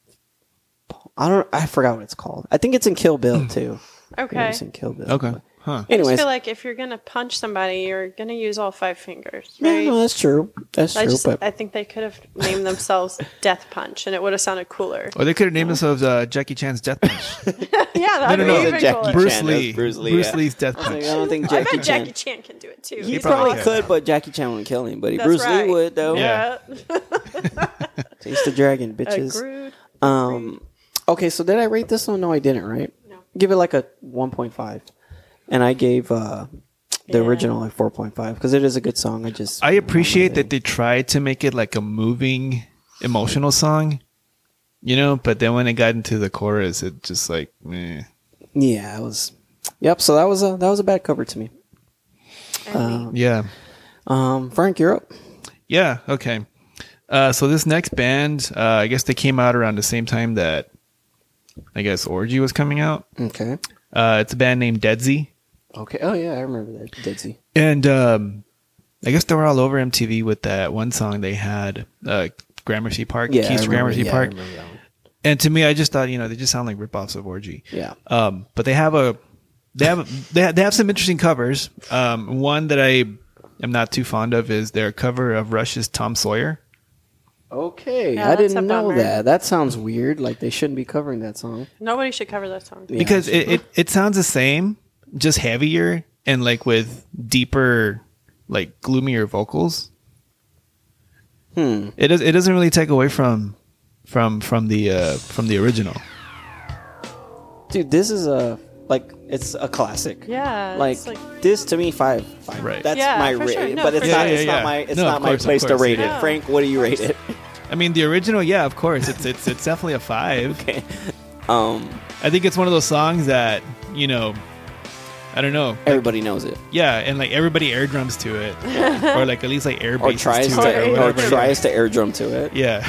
I forgot what it's called. I think it's in Kill Bill too. Okay. Yeah, it's in Kill Bill. Okay. But Huh. I just anyways, feel like if you're gonna punch somebody, you're gonna use all 5 fingers, yeah, right? no, that's true. That's true. But I think they could have named themselves Death Punch, and it would have sounded cooler. Or they could have named themselves Jackie Chan's Death Punch. Yeah, that'd no, be no. even Jackie cooler. Bruce Chan, Lee. that's Bruce Lee, Bruce yeah. Lee's Death I Punch. don't think I Jackie bet Chan. Jackie Chan can do it too. He He's probably like- could, but Jackie Chan wouldn't kill anybody. That's Bruce right. Lee would though. Yeah. Taste the dragon, bitches. Agreed. Okay, so did I rate this one? No, I didn't. Right? No. Give it like a 1.5, and I gave the Yeah. original like 4.5 because it is a good song. I appreciate that they tried to make it like a moving, emotional song, you know, but then when it got into the chorus, it just like, meh. Yeah, it was. Yep. So that was a bad cover to me. Yeah. Frank, you're up. Yeah. Okay. So this next band, I guess they came out around the same time that I guess Orgy was coming out. Okay. It's a band named Deadsy. Okay. Oh yeah, I remember that. Deadsy. And I guess they were all over MTV with that one song they had, Gramercy Park, Yeah, Keith's I remember- Gramercy yeah, Park. I remember that one. And to me, I just thought, you know, they just sound like ripoffs of Orgy. Yeah. But they have some interesting covers. One that I am not too fond of is their cover of Rush's Tom Sawyer. Okay, Yeah, I that's didn't a know bummer. that. That sounds weird. Like they shouldn't be covering that song. Nobody should cover that song. Yeah. Because it sounds the same, just heavier and like with deeper, like gloomier vocals. It doesn't really take away from from the original. Dude, this is it's a classic. Yeah, Like, it's like this to me, five. Right. That's Yeah, my for rating, sure. No, but it's for not. sure. It's Yeah, not yeah. my. It's No, not of my course, of place to course. rate it. No. Frank, what do you rate it? I mean, the original, yeah, of course, it's definitely a 5. Okay. I think it's one of those songs that I don't know. Everybody knows it, Yeah, and like everybody air drums to it, or like at least like air or basses tries to it, or to, or whatever. tries to air drum to it. Yeah.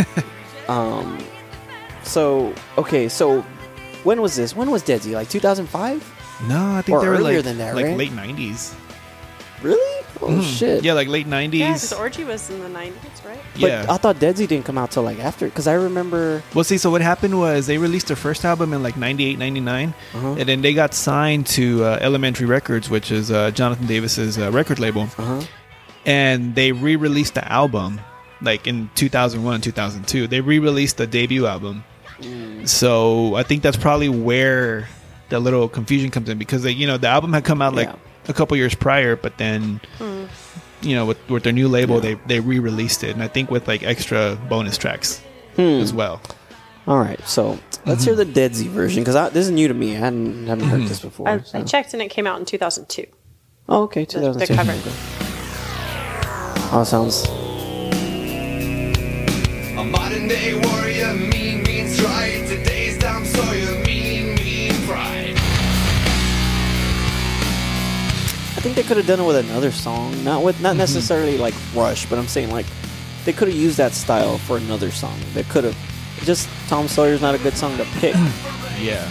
So okay, so when was this? When was Deadsy? Like 2005? No, I think Or they were earlier like than that, like right? late 90s. Really? Oh shit! Yeah, like late 90s. yeah, because Orgy was in the 90s, right? But Yeah. I thought Deadsy didn't come out till like after, because I remember. Well, see, so what happened was they released their first album in like 98, 99, and then they got signed to Elementary Records, which is Jonathan Davis's record label, and they re-released the album like in 2001, 2002. They re-released the debut album. So I think that's probably where the little confusion comes in, because the album had come out like a couple years prior, but then with their new label they re-released it, and I think with like extra bonus tracks as well. All right, so let's hear the Deadsy version, because this is new to me. I haven't heard this before. I so. checked and it came out in 2002. Oh, okay, The 2002. cover. Oh, it sounds. A modern day warrior, mean stride. Today's Tom Sawyer, mean pride. I think they could have done it with another song, not necessarily like Rush, but I'm saying like they could have used that style for another song. They could have. Just Tom Sawyer's not a good song to pick. Yeah.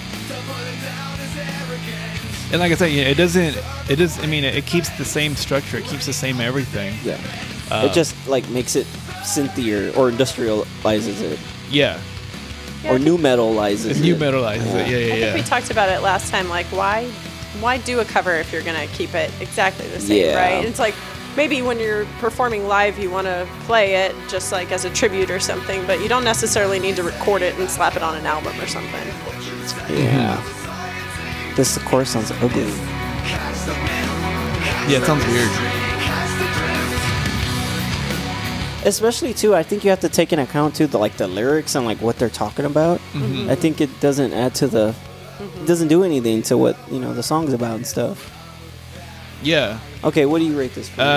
And like I said, it doesn't. It is. I mean, it keeps the same structure. It keeps the same everything. Yeah, it just like makes it synthier or industrializes it Yeah. or new metalizes it. New metalizes it. I think we Yeah. talked about it last time. Like, why do a cover if you're gonna keep it exactly the same, Yeah. right? It's like maybe when you're performing live, you want to play it just like as a tribute or something, but you don't necessarily need to record it and slap it on an album or something. Yeah. This, of course, sounds ugly. Yeah, it sounds weird. Especially too, I think you have to take into account too the lyrics and like what they're talking about. I think it doesn't add to it doesn't do anything to what the song's about and stuff. Yeah. Okay, what do you rate this for?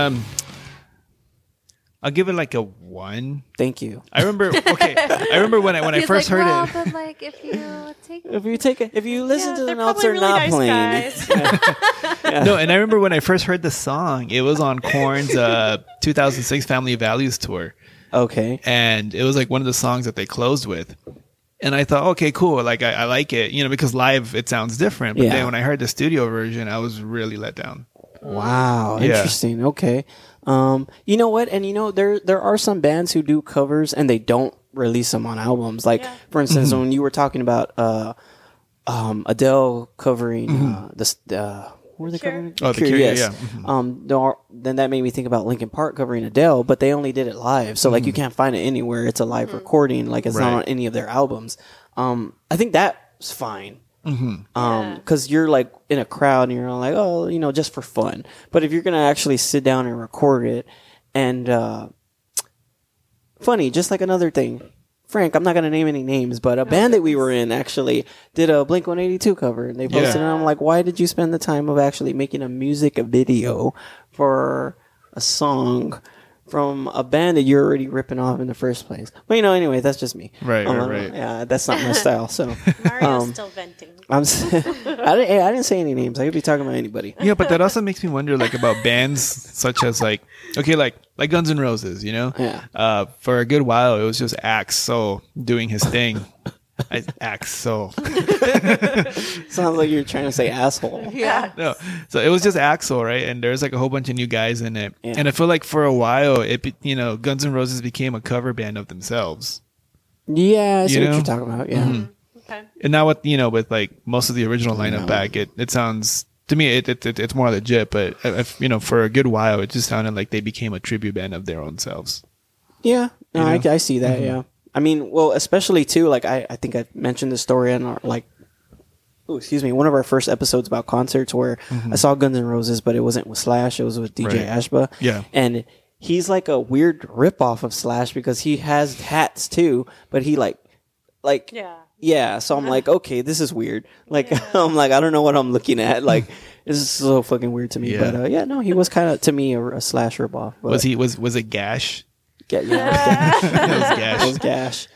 I'll give it like a 1. Thank you. I remember. Okay, I remember when I He's first like, heard well, it. but like if you take If you listen to the they're notes, probably they're really not nice playing. guys. No, and I remember when I first heard the song, it was on Korn's 2006 Family Values tour, Okay. and it was like one of the songs that they closed with. And I thought, okay, cool. Like I like it, because live it sounds different. But Yeah. then when I heard the studio version, I was really let down. Wow, Yeah. interesting. Okay. You know what? And there are some bands who do covers and they don't release them on albums. Like for instance, when you were talking about Adele covering this what were they Cure. covering? Oh, The Cure, yes. yeah. Then that made me think about Linkin Park covering Adele, but they only did it live. So like you can't find it anywhere. It's a live recording, like it's not Right. on any of their albums. I think that's fine. Yeah. Because you're like in a crowd and you're like, oh, just for fun. But if you're gonna actually sit down and record it, and funny, just like another thing, Frank, I'm not gonna name any names, but a band that we were in actually did a Blink-182 cover, and they posted it. And I'm like, why did you spend the time of actually making a music video for a song from a band that you're already ripping off in the first place? But anyway, that's just me. Right, right. Yeah, that's not my style. So Mario's still venting. I didn't say any names. I could be talking about anybody. Yeah, but that also makes me wonder, like, about bands such as like Guns N' Roses. Yeah. For a good while, it was just Axl doing his thing. Axl. Sounds like you're trying to say asshole. Yeah. No, so it was just Axl, right? And there's like a whole bunch of new guys in it. Yeah. And I feel like for a while, Guns N' Roses became a cover band of themselves. Yeah, I see You what know? you're talking about. Yeah. Okay. And now with like most of the original lineup back, it sounds to me it's more legit. But if, for a good while, it just sounded like they became a tribute band of their own selves. Yeah. No, You know? I see that. Yeah. I mean, well, especially too, like I think I mentioned this story in our one of our first episodes about concerts where I saw Guns N' Roses, but it wasn't with Slash, it was with DJ Right. Ashba. Yeah. And he's like a weird ripoff of Slash because he has hats too, but he like yeah. So I'm like, okay, this is weird. Like I'm like, I don't know what I'm looking at. Like this is so fucking weird to me. Yeah. But no, he was kind of to me a Slash ripoff. But, Was it Gash? Yeah, yeah, It it was Gash. was Gash.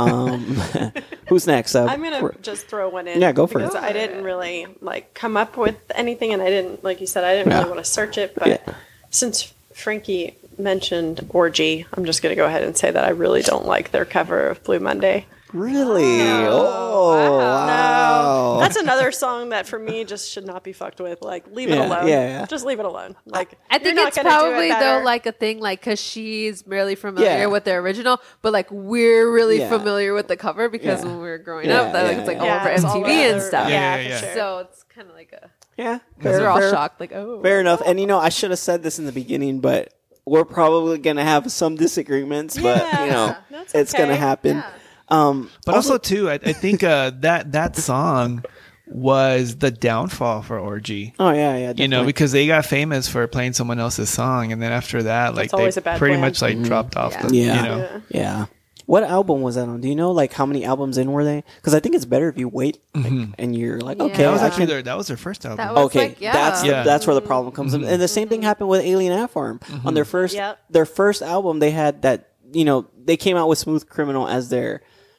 Who's next? I'm gonna just throw one in. Yeah, go for because it. I didn't really like come up with anything, and I didn't, like you said, I didn't really want to search it. But Yeah. since Frankie mentioned Orgy, I'm just gonna go ahead and say that I really don't like their cover of Blue Monday. Really? Oh, wow. No, that's another song that for me just should not be fucked with. Like, leave it Yeah, alone. yeah. Just leave it alone. Like, I think you're not it's gonna do it probably though better. like a thing like because she's barely familiar Yeah. with the original, but like we're really Yeah. familiar with the cover because Yeah. when we were growing Yeah, up, that yeah, it's like yeah. all over it's all MTV and over- stuff. Yeah, Yeah, for sure. So it's kind of like a Yeah. we're all fair- shocked, like oh, Fair enough. And I should have said this in the beginning, but we're probably gonna have some disagreements. But Yeah, that's it's gonna okay. happen. Yeah. But also too, I think that song was the downfall for Orgy. Oh yeah, yeah. You know, definitely. because they got famous for playing someone else's song, and then after that, like always they a bad pretty plan. much like dropped off. The, Yeah. You know, Yeah. What album was that on? Do you know like how many albums in were they? Because I think it's better if you wait like, and you're like, Yeah. okay, that was I actually can- that was their first album. That was okay. like, yeah. Yeah. That's where the problem comes in. And the same thing happened with Alien Ant Farm on their first Yep. album. They had that they came out with Smooth Criminal as their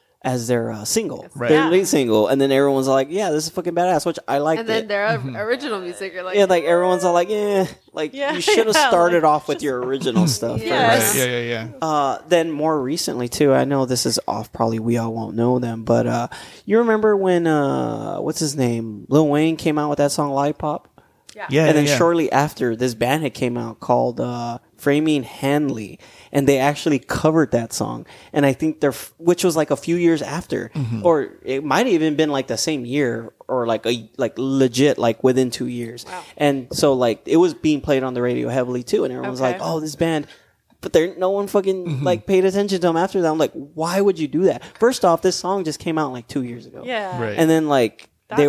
single, Right. their Yeah. lead single, and then everyone's like, yeah, this is fucking badass, which I liked And then it. their original music, you're like, Yeah, like everyone's all like, like Yeah, you should have yeah, started like, off with your original stuff. Yes. first. Right. Yeah. Then more recently too, I know this is off. Probably we all won't know them, but you remember when what's his name, Lil Wayne came out with that song Lollipop, Yeah. and then yeah. shortly after, this band had came out called Framing Hanley, and they actually covered that song. And I think which was like a few years after, or it might have even been like the same year, or like legit like within 2 years. Wow. And so like it was being played on the radio heavily too, and everyone's Okay. like, "Oh, this band." But no one fucking like paid attention to them after that. I'm like, why would you do that? First off, this song just came out like 2 years ago. Yeah. Right. And then like they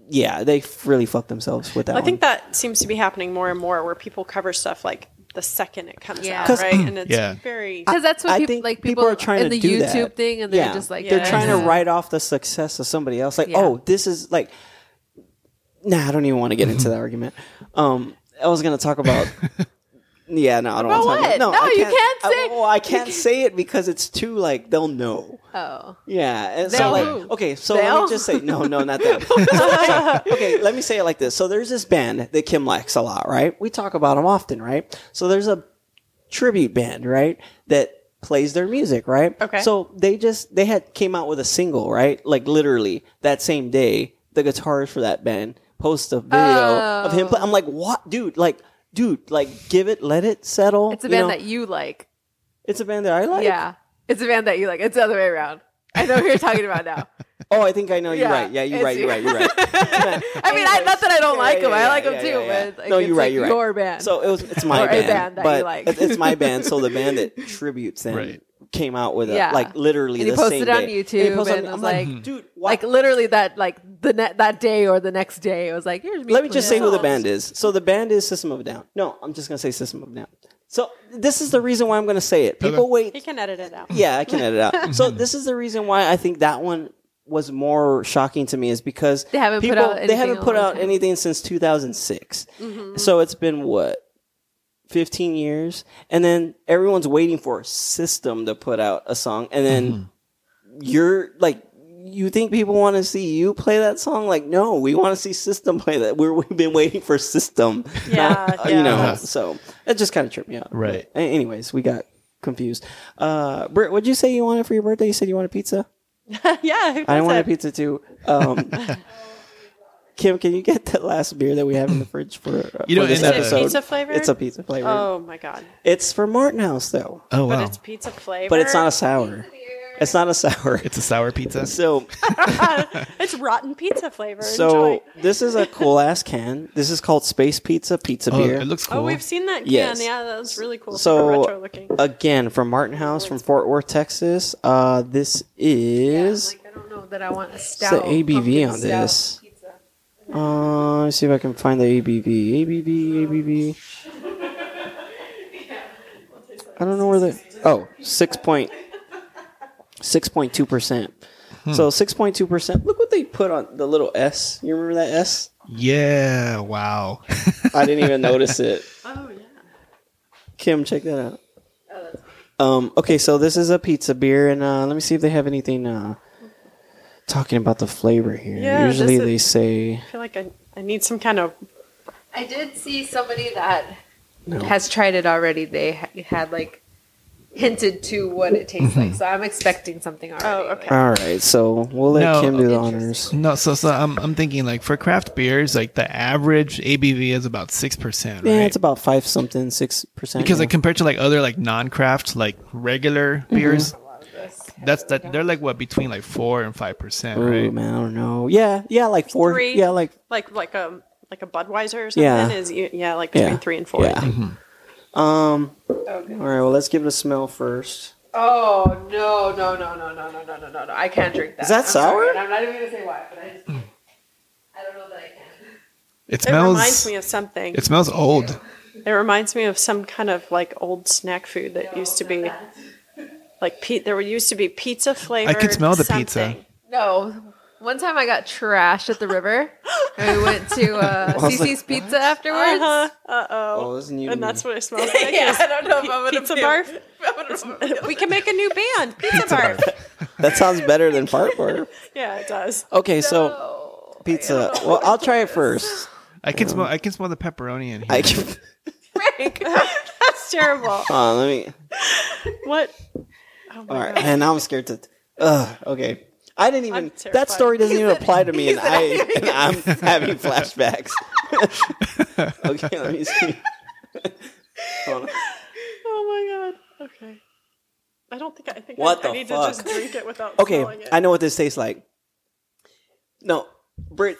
really fucked themselves with that I one. think that seems to be happening more and more where people cover stuff like the second it comes Yeah. out, 'Cause- right? And it's Yeah. very because that's what I people think like. people are trying in to the do YouTube that. thing, and they're just like they're trying to Yeah. write off the success of somebody else. Like, Yeah. oh, this is like, nah, I don't even want to get into that argument. I was gonna talk about. Yeah, no, I don't About want to talk what? about. No, I you can't say- I can't say it because it's too like they'll know. oh, Yeah, and so They'll like, who? okay, so let They'll? me just say no, not that. Okay, let me say it like this. So there's this band that Kim likes a lot, right? We talk about them often, right? So there's a tribute band, right, that plays their music, right? Okay. So they had came out with a single, right? Like literally that same day, the guitarist for that band post a video of him. I'm like, what, dude? Like, give it, let it settle. it's a band that you like. It's a band that I like. Yeah, it's a band that you like. It's the other way around. I know who you're talking about now. Oh, I think I know. You're Yeah, right. Yeah, you're it's right. You're you. right. I mean, not that I don't like them. I like them too. yeah. But like, No, it's you're right. like You're right. your band. So it's my Or a band, band that but you like. it's my band. So the band that tributes them Right. came out with Yeah. like literally And he the posted same it on day. YouTube he posted and on- was I'm like, dude, why? like literally that that day or the next day, it was like, here's me. Let me just say playing who the songs. band is. So the band is System of a Down. No, I'm just gonna say System of a Down. So this is the reason why I'm gonna say it. People wait. he can edit it out. Yeah, I can edit it out. So this is the reason why I think that one was more shocking to me is because They haven't put people, out they anything haven't in a put long out time. anything since 2006. So it's been what 15 years, and then everyone's waiting for System to put out a song, and then you're like. You think people want to see you play that song? Like, no, we want to see System play that. We've been waiting for System. Yeah, You know, yeah. so it just kind of tripped me out. Right. But anyways, we got confused. Britt, what'd you say you wanted for your birthday? You said you wanted pizza? Yeah, I wanted pizza too. Kim, can you get the last beer that we have in the fridge for this in the- episode? Pizza flavor? It's a pizza flavor. Oh my god! It's from Martin House though, Oh But wow, it's pizza flavor. but it's not a sour. It's not a sour. it's a sour pizza. So, It's rotten pizza flavor. so Enjoy. this is a cool ass can. This is called Space Pizza Oh, beer. it looks cool. Oh, we've seen that can. Yes. Yeah, that was really cool. Super So retro looking. again, from Martin House, from Fort Worth, Texas. This is. Like, I don't know that I want a What's stout. the ABV pumpkin on stout this? pizza. Let's see if I can find the ABV. ABV. I don't know where the 6.2%. So 6.2%. Look what they put on the little S. You remember that S? Yeah. Wow. I didn't even notice it. Oh yeah. Kim, check that out. Okay, so this is a pizza beer, and let me see if they have anything talking about the flavor here. Yeah, Usually this they is- say I feel like I need some kind of. I did see somebody that no. has tried it already. They had like hinted to what it tastes like, so I'm expecting something already. Oh, okay. All right, so we'll let No. Kim do the Interesting. honors. No, so I'm thinking like for craft beers, like the average ABV is about 6%, right? Yeah, it's about 6%. Because like yeah. compared to like other like non-craft like regular beers, that they're like what between like 4 and 5%, Ooh, right? man, I don't know. Yeah, like 4. Three. Yeah, like Like a Budweiser or something Yeah. is like between 3 and 4. I yeah. think. All right, well, let's give it a smell first. Oh no! I can't drink that. Is that I'm sorry, sour? and I'm not even gonna say why, but I don't know that I can. It It smells. reminds me of something. It smells old. It reminds me of some kind of like old snack food that used to be like there used to be pizza flavored. I can smell the something. pizza. No. One time I got trashed at the river, and we went to CC's Pizza afterwards. Oh, this is new to And me. that's what it smells like. Yeah, is I don't know if I'm gonna pizza be- barf. I don't know. We can make a new band, Pizza Barf. That sounds better than fart barf. Yeah, it does. Okay, so pizza. Well, I'll try it first. I can smell the pepperoni in here. I can, Frank, that's terrible. hold on, let me. What? Oh my All right, God. and now I'm scared to. Okay, I didn't even. I'm terrified. That story doesn't even apply to me, and I'm having flashbacks. Okay, let me see. Hold on. Oh my God. Okay. I don't think I think What I the need fuck? to just drink it without Okay, smelling it. I know what this tastes like. No, Brit.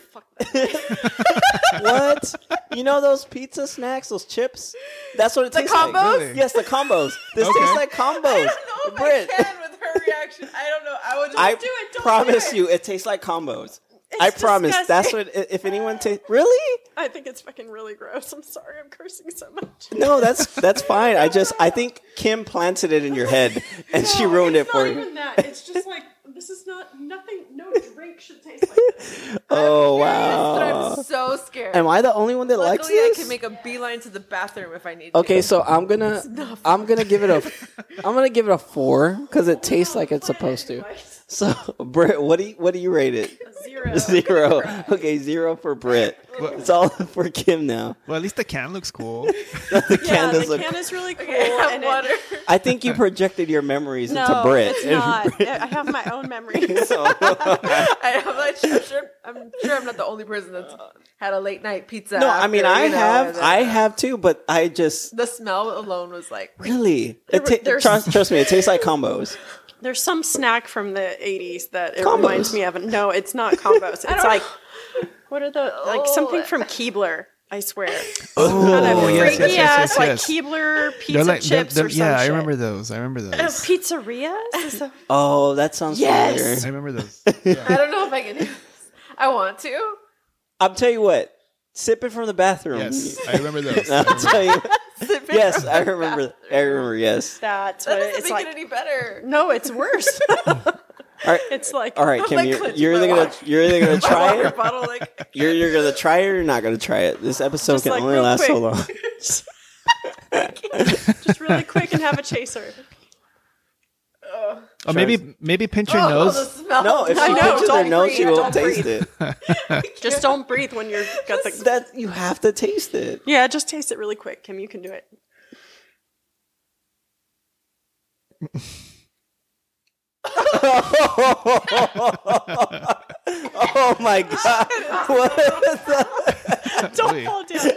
What? You know those pizza snacks, those chips? That's what it tastes like. combos? Really? Yes, the combos. This Okay. tastes like combos. Brit, with her reaction. I don't know. I would just I do it, don't promise do it. you, it tastes like combos. It's I promise. That's disgusting. what. If anyone tastes, really? I think it's fucking really gross. I'm sorry. I'm cursing so much. No, that's fine. I think Kim planted it in your head and she ruined it for It's you. not even that. It's just like this is not nothing. No drink should taste like this. Oh But wow! I'm so scared. Am I the only one that likes Luckily, I this? can make a beeline to the bathroom if I need Okay, to. so I'm gonna give it a 4 because it tastes like it's supposed to. So Britt, what do you rate it? 0. 0. Okay, 0 for Britt. It's all for Kim now. Well, at least the can looks cool. The Yeah, can does the look. can is really cool. have and water. I think you projected your memories no, into Britt. it's not. I have my own memories. I am like, I'm sure I'm not the only person that's had a late night pizza. No, I mean after, I you know, have, and, I have too, but I just The smell alone was like, really. There's- Trust me, it tastes like combos. There's some snack from the 80s that it Combos. reminds me of. No, it's not combos. It's like, what are the, like something Oh. from Keebler, I swear. Oh, Kind of yes, freaky yes, ass, like yes. Keebler pizza They're like, chips or some yeah, I shit. remember those. I remember those. Pizzerias? Is that- Oh, that sounds Yes. familiar. I remember those. I don't know if I can do this. I want to. I'll tell you what. Sip it from the bathroom. Yes, I remember those. I'll tell you. Sip it Yes, from I the remember. bathroom. I remember. Yes. That's That what doesn't it's make like. it any better. No, it's worse. All right. It's like, All right, Kim. like You're clenching either my gonna water. try Water it. bottle, like, You're gonna try it or you're not gonna try it. This episode Just can like only real last so quick. long. just really quick and have a chaser. Oh, maybe pinch your the nose. smell. No, if I she know, pinches her don't nose, she breathe, won't don't taste breathe. it. Just don't breathe when you're got the. That you have to taste it. Yeah, just taste it really quick, Kim. You can do it. Oh my god! What the, Don't Wait. fall down.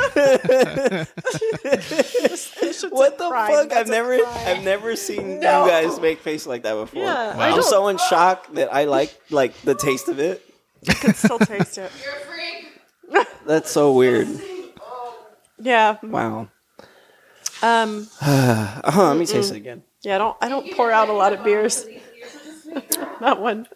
what the crime. fuck? That's a crime. I've never seen you guys make faces like that before. Yeah, Wow. I I'm don't so in shock that I like the taste of it. still taste it. You're a freak. That's so weird. Yeah. Wow. Um. Let me taste it again. Yeah. I don't pour out a lot of beers. That one.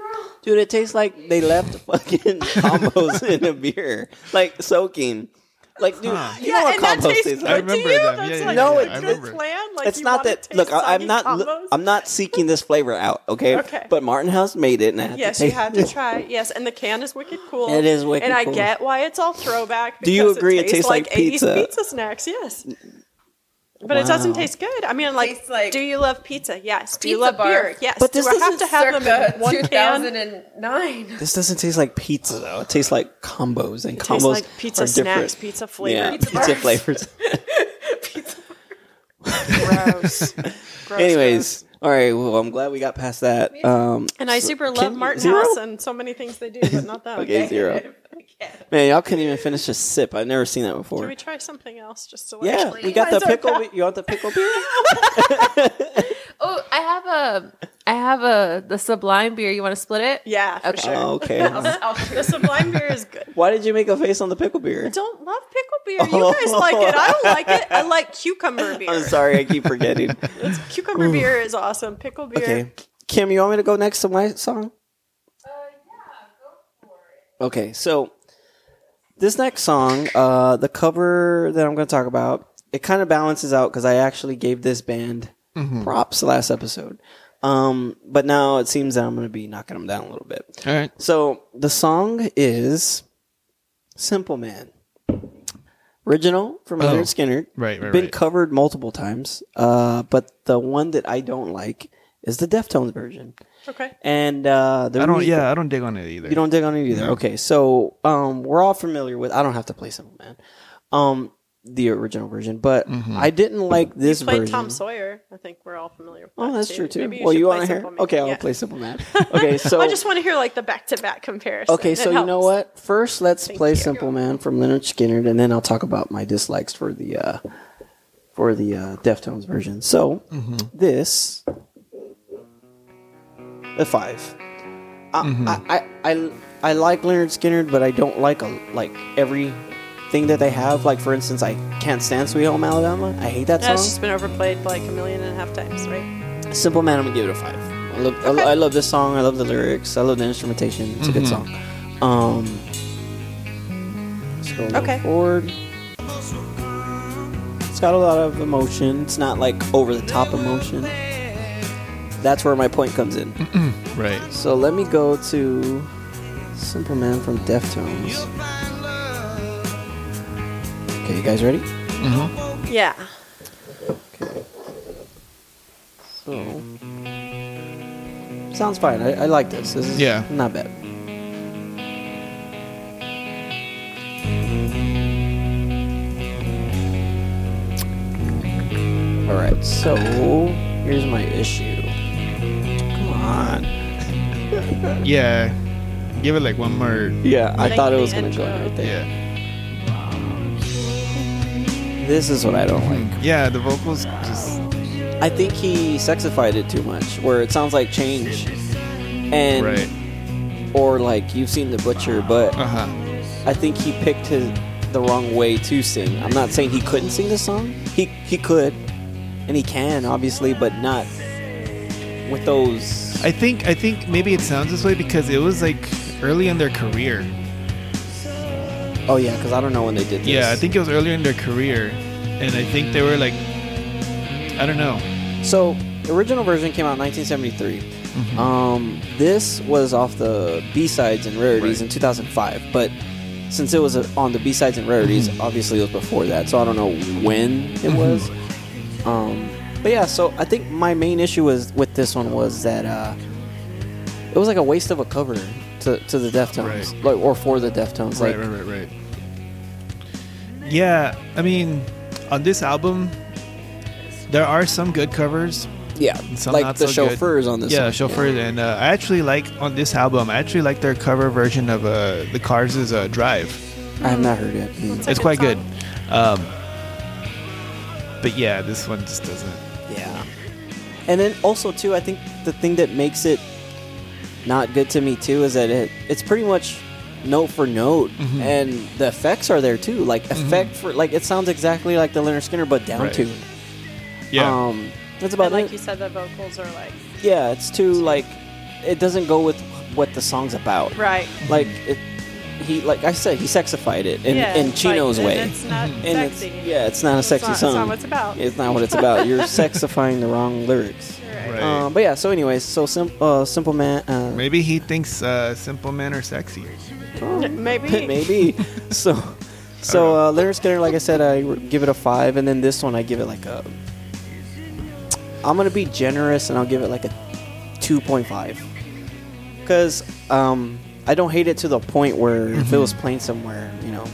Dude, it tastes like they left fucking combos in a beer, like soaking. Like, dude, you know Yeah, what and that combo tastes tastes good I like. remember to you? them. That's Yeah, like yeah, a yeah, good I remember. plan. Like It's you not wanna that. taste Look, I'm soggy not. combos? I'm not seeking this flavor out. Okay. Okay. But Martin House made it, and I had Yes, to you taste have to try it. Yes, and the can is wicked cool. It is wicked and I cool. get why it's all throwback. Do you because agree it tastes like 80s pizza? pizza snacks? Yes. But it doesn't Wow. taste good. I mean, like, Tastes like do you love pizza? Yes. Do you pizza love beer? barf. Yes. But do this I have doesn't to have them in one can? 2009. This doesn't taste like pizza though. It tastes like combos, and Tastes combos like pizza are different. snacks, pizza flavor. Yeah, Pizza pizza bars. flavors. Gross. Gross, Anyways, all right. Well, I'm glad we got past that. And I super love Kim, Martin zero? House and so many things they do, but not that. Okay, 0. Man, y'all couldn't even finish a sip. I've never seen that Can before. we try something else just to like? Yeah, we got the cleanse our pickle. palate? You want the pickle beer? Oh, I have the Sublime beer. You want to split it? Yeah, for Okay. sure. Oh, okay. The Sublime beer is good. Why did you make a face on the pickle I beer? don't love pickle beer. You guys like it. I don't like it. I like cucumber beer. I'm sorry, I keep forgetting. Cucumber beer is awesome. Pickle beer. Okay, Kim, you want me to go next to my song? Okay, so this next song, the cover that I'm going to talk about, it kind of balances out because I actually gave this band props last episode. But now it seems that I'm going to be knocking them down a little bit. All right. So the song is Simple Man. Original from Leonard Skinner. Right. Been covered multiple times. But the one that I don't like is the Deftones version. Okay. And I don't dig on it either. you don't dig on it either. Okay, so we're all familiar with. I don't have to play Simple Man, the original version, but I didn't like this Played version. Tom Sawyer. I think we're all familiar with that. Oh, that's true too. Maybe Well, should you play want to hear? Simple Man. Okay, I'll Yeah. play Simple Man. Okay, so I just want to hear like the back-to-back comparison. okay, It so you know helps. what? First, let's play you. Simple Man from Leonard Skinner, and then I'll talk about my dislikes for the Deftones version. So this, the 5. I like Leonard Skinner, but I don't like everything that they have. Like for instance, I can't stand Sweet Home Alabama. I hate that Yeah, it's song. just been overplayed like 1.5 million times, right? Simple Man, I'm gonna give it a 5. I love this song. I love the lyrics. I love the instrumentation. It's a good song. Scrolling forward. It's got a lot of emotion. It's not like over the top emotion. That's where my point comes in. Right. So let me go to Simple Man from Deftones. Okay, you guys ready? Yeah. So sounds fine. I like this. This is not bad. Alright, so here's my issue. Come on. Yeah. Give it like one more. Yeah, I thought it was the gonna go intro. right there. Yeah. This is what I don't like. Yeah, the vocals just. I think he sexified it too much, where it sounds like Change, and Right. or like You've Seen the Butcher, but I think he picked the wrong way to sing. I'm not saying he couldn't sing the song. He could, and he can obviously, but not with those. I think maybe it sounds this way because it was like early in their career. Oh yeah, because I don't know when they did this. Yeah, I think it was earlier in their career, and I think they were like, I don't know. So the original version came out in 1973. This was off the B-sides and rarities in 2005, but since it was on the B-sides and rarities, obviously it was before that, so I don't know when it was. But yeah, so I think my main issue with this one was that it was like a waste of a cover to the Deftones, like, or for the Deftones. Like, Right. Yeah, I mean, on this album, there are some good covers. Yeah, some like not the so good. Chauffeurs on this. Yeah, one. Chauffeurs, and I actually like on this album. I actually like their cover version of the Cars' Drive. I have not heard it. It's quite good. But yeah, this one just doesn't. Yeah. And then also too, I think the thing that makes it not good to me too is that it's pretty much note for note, and the effects are there too. Like effect for like it sounds exactly like the Leonard Skinner but down tuned. Yeah. That's about And like it. you said, the vocals are like Yeah, it's too like it doesn't go with what the song's about. right. Like he, like I said, he sexified it in Chino's like, way. and it's not And sexy. it's not a sexy It's song. not what it's about. It's not what it's about. You're sexifying the wrong lyrics. Right. But yeah, so anyways, so Simple Man. Maybe he thinks simple men are sexy. Maybe. Maybe. So Lyric Skinner, like I said, I give it a 5, and then this one I give it like a. I'm gonna be generous, and I'll give it like a 2.5. Because I don't hate it to the point where if it was playing somewhere,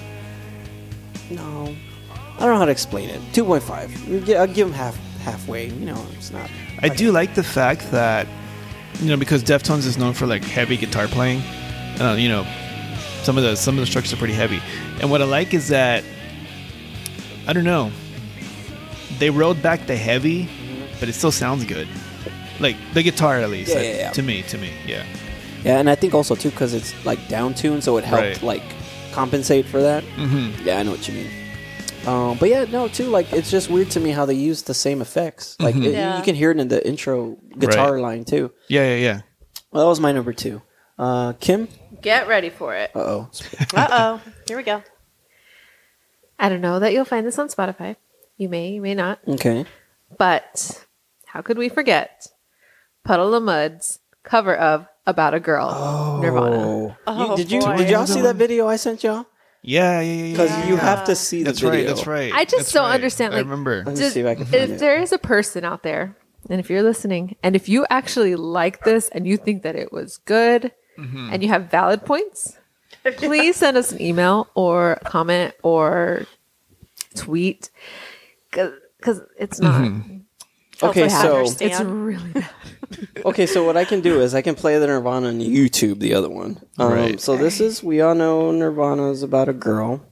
no, I don't know how to explain it. 2.5. I'll give him halfway. It's not. I do like the fact that, because Deftones is known for like heavy guitar playing. Some of the strokes are pretty heavy, and what I like is that, I don't know, they rolled back the heavy, but it still sounds good, like the guitar at least. Yeah. To me, yeah. Yeah, and I think also too because it's like down tuned, so it helped Right. like compensate for that. Mm-hmm. Yeah, I know what you mean. But yeah, no, too. Like it's just weird to me how they use the same effects. Like Yeah. you can hear it in the intro guitar Right. line too. Yeah. Well, that was my number 2. Kim. Get ready for it. Uh-oh. Here we go. I don't know that you'll find this on Spotify. You may not. Okay. But how could we forget Puddle of Mud's cover of About a Girl, Nirvana. Oh, Did boy. y'all see that video I sent y'all? Yeah. Because you have to see the That's video. right. That's right. I just That's don't right. understand, I like, remember. Let me see if I can find If it. there is a person out there, and if you're listening, and if you actually like this and you think that it was good and you have valid points, please send us an email or comment or tweet because it's not. Okay, Also so understand. It's really bad. okay, so what I can do is I can play the Nirvana on YouTube, the other one. Right. So this is, we all know Nirvana is about a girl.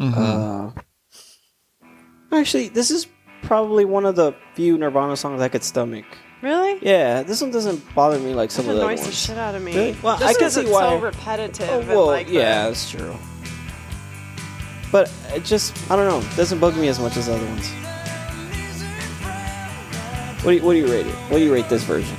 Actually, this is probably one of the few Nirvana songs I could stomach. Really? Yeah, this one doesn't bother me like some It of the other annoys the ones. shit out of me. Really? Well, Just I can 'cause see it's why. so repetitive. Oh, and well, like yeah, that's true. But it just, I don't know, it doesn't bug me as much as the other ones. What do you rate it? What do you rate this version?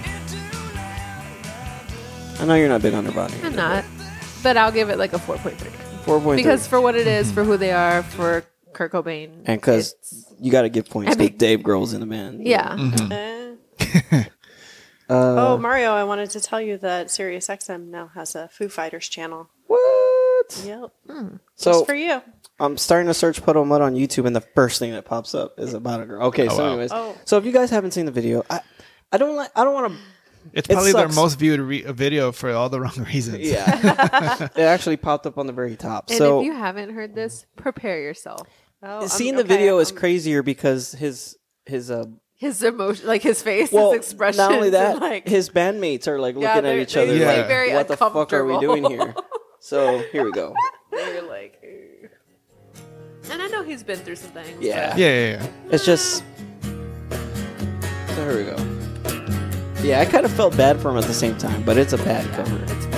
I know you're not big on Nirvana. I'm not, but I'll give it like a 4.3 4.3. because for what it is, for who they are, for Kurt Cobain, And because you got to give points I mean- because Dave Grohl's in the band. yeah. Oh, Mario, I wanted to tell you that SiriusXM now has a Foo Fighters channel. What? Yep. So Just for you. I'm starting to search Puddle of Mud on YouTube, and the first thing that pops up is about a girl. Okay, so wow. anyways, Oh. so if you guys haven't seen the video, I don't want to. It's It probably their sucks. most viewed video for all the wrong reasons. Yeah, it actually popped up on the very top. And so if you haven't heard this, prepare yourself. Oh, seeing okay, the video is I'm- crazier because his His emotion, like his face, well, his expression. not only that, like, his bandmates are like looking at they're- each other they seem like, very "What the fuck are we doing uncomfortable." here?" So here we go. they're like, "Ew." And I know he's been through some things. Yeah, Yeah. it's just. So here we go. Yeah, I kind of felt bad for him at the same time, but it's a bad cover.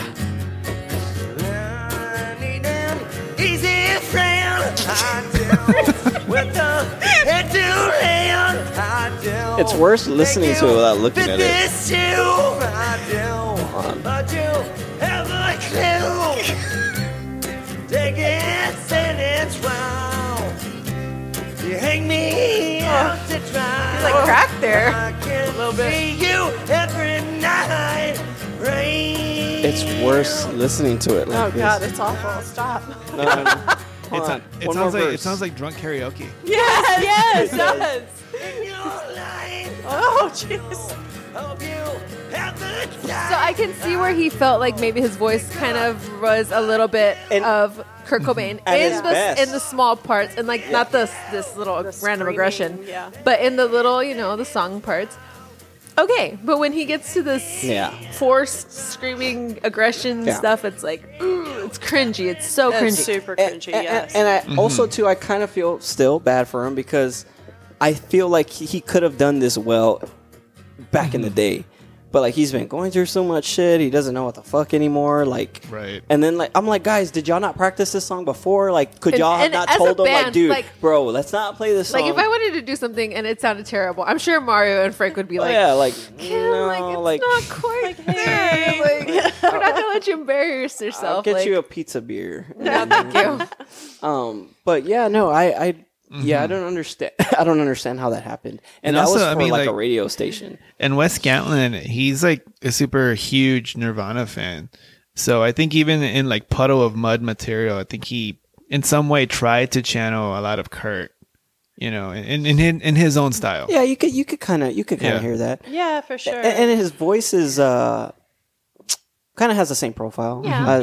Easy friend, I do. With the head to hand, I do. It's worse listening to it without looking at it. This too, I do. But you have a clue. Take it, and it's wrong. You hang me out to dry. He's like cracked there. I can see you every night. Rain. It's worse listening to it. Like Oh, this. God, it's awful. Stop. No. Hold on. It One sounds more like verse. drunk karaoke. Yes, it does. In your life. Oh, jeez. Hope you have the time. So I can see where he felt like maybe his voice kind of was a little bit And- of Kurt Cobain At his best. in the small parts and like not this little The random screaming, aggression, yeah. but in the little the song parts. Okay, but when he gets to this Yeah. forced screaming aggression Yeah. stuff, it's like ooh, it's cringy. It's so That's cringy. super cringy, yes. And I also too, I kind of feel still bad for him because I feel like he could have done this well back in the day. but like he's been going through so much shit, he doesn't know what the fuck anymore. Like, Right. And then like I'm like, guys, did y'all not practice this song before? Like, could y'all have and not as a told him, band, like, dude, like- bro, let's not play this song. Like if I wanted to do something and it sounded terrible, I'm sure Mario and Frank would be like, yeah, like, Kim, no, like it's not quite there. Like, I'm not gonna let you embarrass yourself. I'll get like, you a pizza beer. no, thank you. But yeah, no, yeah, I don't understand. I don't understand how that happened. And that also, was I for mean, like a like- radio station. And Wes Scantlin, he's like a super huge Nirvana fan. So I think even in like Puddle of Mud material, I think he in some way tried to channel a lot of Kurt, you know, in his own style. Yeah, you could kind of Yeah. hear that. Yeah, for sure. And his voice is kind of has the same profile. Yeah.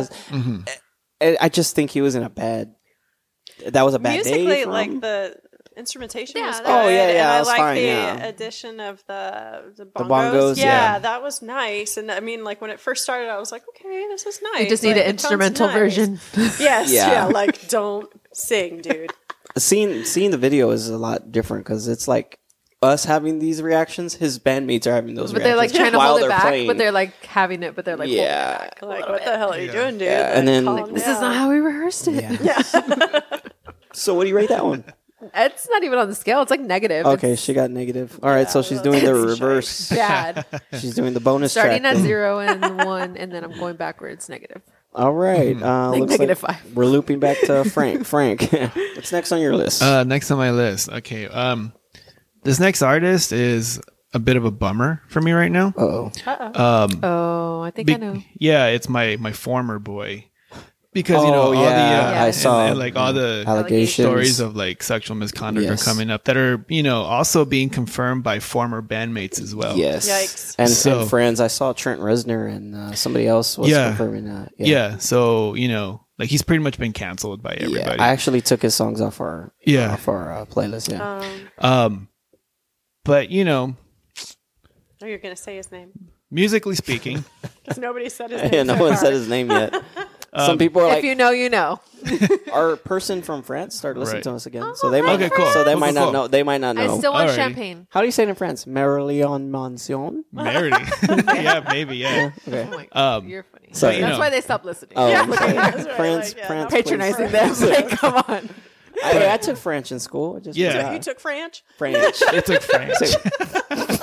Yeah. I just think he was in a bad. That was a bad day. Musically, for like him. the instrumentation Yeah, was that good. was- Oh, yeah, yeah, and that I was like fine, the yeah. addition of the bongos. bongos, yeah. that was nice. And I mean, like when it first started, I was like, okay, this is nice. You just need Like, an the tone's instrumental nice. version. Yes, Yeah. yeah. Like don't sing, dude. seeing the video is a lot different because it's like us having these reactions. His bandmates are having those But they're like reactions trying to while hold it they're back, playing. but they're like having it, but they're like, yeah. Like what the hell are you doing, dude? Yeah, Like, and then- calm this is down. not how we rehearsed it. Yeah. So what do you rate that one? It's not even on the scale. It's like negative. Okay, It's she got negative. All right, so she's doing the reverse. bad. She's doing the bonus Starting track at then. 0 and 1, and then I'm going backwards negative. All right. Like Looks negative like 5. we're looping back to Frank. Frank, what's next on your list? Next on my list. Okay. This next artist is a bit of a bummer for me right now. Uh-oh. Oh, I think I know. Yeah, it's my former boy. Because you know all yeah, I and saw like all the allegations. stories of like sexual misconduct Yes. are coming up that are, you know, also being confirmed by former bandmates as well. Yes. Yikes. And friends. I saw Trent Reznor and somebody else was Yeah. confirming that. Yeah. So, you know, like he's pretty much been canceled by Yeah. everybody. I actually took his songs off our playlist. Yeah. But you know, Oh, you're gonna say his name musically speaking, because nobody said his name. yeah. No so one far. said his name yet. Some people are If like, you know, you know. our person from France started listening Right. to us again, so they might. Okay, cool. So they Cool, might cool, not cool. know. They might not know. I still want Alrighty. champagne. How do you say it in France? Marilyn Mansion. Marity. Yeah, maybe, yeah. Okay. Oh my God, Um, you're funny. so, you That's know. why they stopped listening. Oh, Yeah, okay. look at you. That's right, France, like, yeah, France, no, Patronizing them. Like, come on. I took French in school. I just Yeah. forgot. You took French. French. It took French.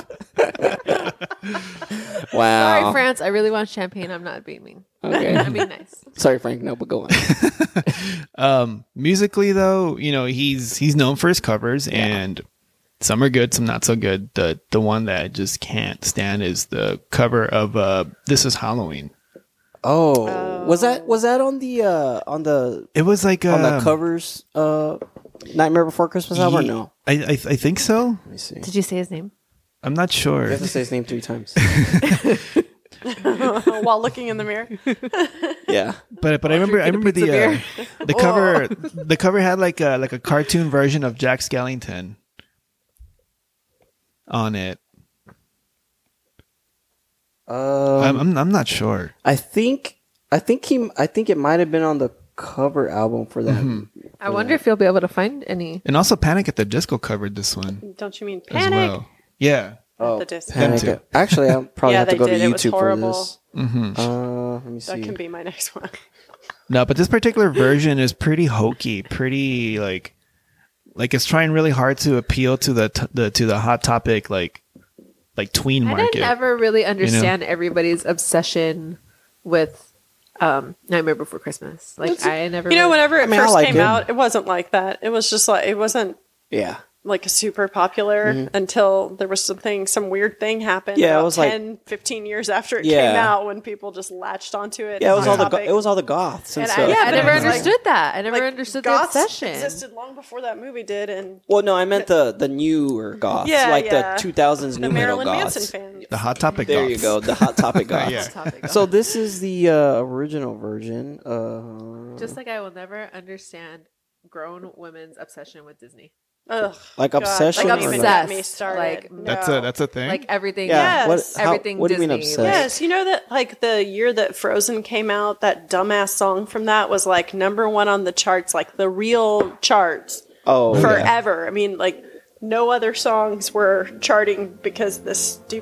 Wow. Sorry, France. I really want champagne. I'm not beaming. Okay. I mean, nice. Sorry, Frank. No, but go on. Musically though, you know, he's known for his covers and some are good, some not so good. The one that I just can't stand is the cover of This Is Halloween. Oh, was that on the It was like on the covers Nightmare Before Christmas album or no? I think so. Let me see. Did you say his name? I'm not sure. You have to say his name 3 times. While looking in the mirror. Yeah. But I remember pizza the beer. the cover had like a cartoon version of Jack Skellington on it. I'm not sure. I think it might have been on the cover album for that. I wonder if you'll be able to find any. And also Panic at the Disco covered this one Don't you mean as Panic? well. Yeah. Oh, the disc. Panic. Them too. Actually, I'll probably Yeah, have to they go to did. It was YouTube for horrible. this. Let me see. That can be my next one. No, but this particular version is pretty hokey, pretty like it's trying really hard to appeal to the Hot Topic like tween I market. didn't ever really understand everybody's obsession with Nightmare Before Christmas. Like, I never. You know, really- whenever it I first like came it. out, it wasn't like that. It was just like, it wasn't Yeah. like super popular until there was some weird thing happened. Yeah, it about was like- 10, 15 years after it Yeah. came out when people just latched onto it. Yeah, it was all Topic. it was all the goths and And I- stuff. yeah, I never Like- understood that. I never Like, understood the goths obsession. existed long before that movie did, and Well, no, I meant the newer goths, Yeah, like yeah. the 2000s the new metal Marilyn Manson goths. fans. The Hot Topic. There you goths. go, the Hot Topic goths. Yeah. Topic. So this is the original version. Just like I will never understand grown women's obsession with Disney. Ugh, Like God, obsession don't or even like- get me started. Like, That's a thing. Like everything. Yeah. Yes. Everything What do you mean Disney, obsessed? Yes, you know that like the year that Frozen came out, that dumbass song from that was like #1 on the charts, like the real charts Oh, yeah. forever. I mean, like no other songs were charting because this stupid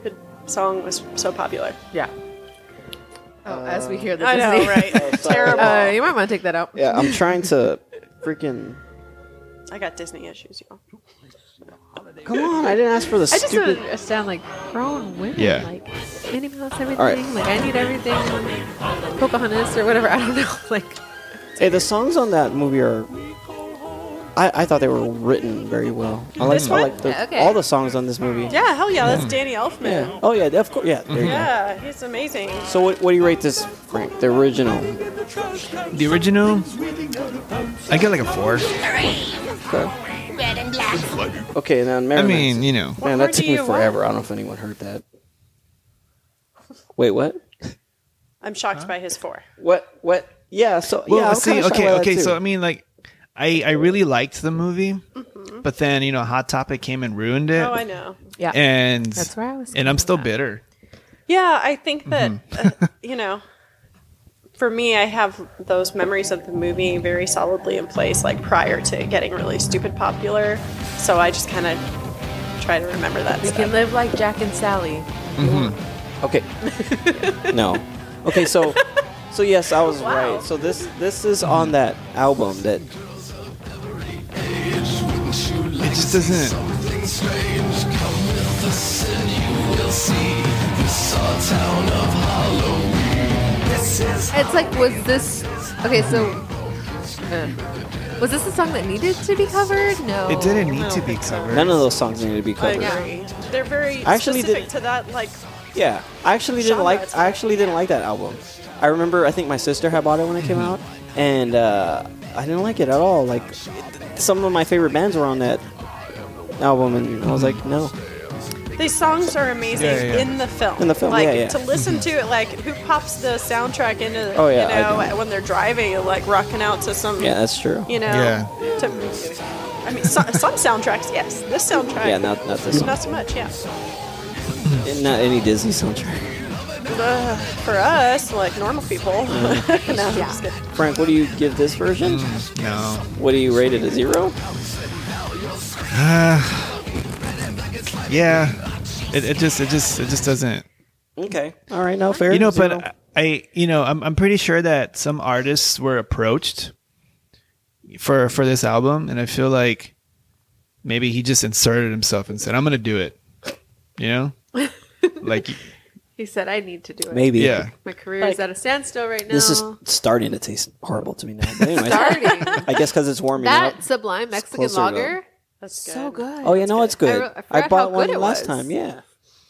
song was so popular. Yeah. Oh, as we hear the I know, Disney. right? Terrible. You might want to take that out. Yeah, I'm trying to freaking. I got Disney issues, y'all. Come on, I didn't ask for the I just stupid. don't understand, like, grown women. Yeah. Like, Minnie Mouse, everything. right. Like, I need everything. Pocahontas or whatever. I don't know. Like, Hey, the songs on that movie are. I thought they were written very well. I like, This one? Yeah, okay. all the songs on this movie. Yeah, hell yeah, that's Danny Elfman. Yeah. Oh yeah, of course. Yeah. There you go. Yeah, he's amazing. So what do you rate this, Frank? The original. The original, I get like a 4. Okay, now I Merriman's. mean, you know, Man, What that took do me you forever. I don't know if anyone heard that. Wait, what? I'm shocked by his 4. What? Yeah. So well, yeah. I'm see, kinda shocked by that okay. too. So I mean, like, I really liked the movie, but then Hot Topic came and ruined it. Oh, I know. yeah. And That's where I was and I'm going still with that. bitter. Yeah, I think that, for me, I have those memories of the movie very solidly in place, like prior to getting really stupid popular. So I just kind of try to remember that We stuff. can live like Jack and Sally. Okay. No. Okay. So yes, I was right. So this is on that album that. It just doesn't. It's like, was this okay? So, was this a song that needed to be covered? No, It didn't need to be covered. None of those songs needed to be I covered. agree. They're very I actually specific did- to that, like, Yeah, I actually didn't Genre, like. it's I actually didn't like that album. I remember. I think my sister had bought it when it came out, and I didn't like it at all. Like some of my favorite bands were on that album, and I was like, no. these songs are amazing Yeah. in the film. In the film, like, yeah. to listen to it, like, who pops the soundtrack into, Oh, yeah, I do. when they're driving, like, rocking out to some, Yeah, that's true. Yeah. I mean, some soundtracks, yes. This soundtrack, Yeah, not this one. not so much, yeah. Not any Disney soundtrack. For us, like, normal people. Mm. No, I'm just kidding. Frank, what do you give this version? No. What do you rate it? A 0? Yeah. It just doesn't. Okay. All right. No fair. But 0. I'm pretty sure that some artists were approached for this album, and I feel like maybe he just inserted himself and said, "I'm gonna do it." Like, He said, "I need to do it." Maybe. yeah. My career is Like- at a standstill right now. This is starting to taste horrible to me now. But anyways, starting. I guess because it's warming up. That Sublime Mexican closer to- lager, That's good. so good. Oh yeah, no, it's good. I I forgot bought how one good it last was. time. Yeah.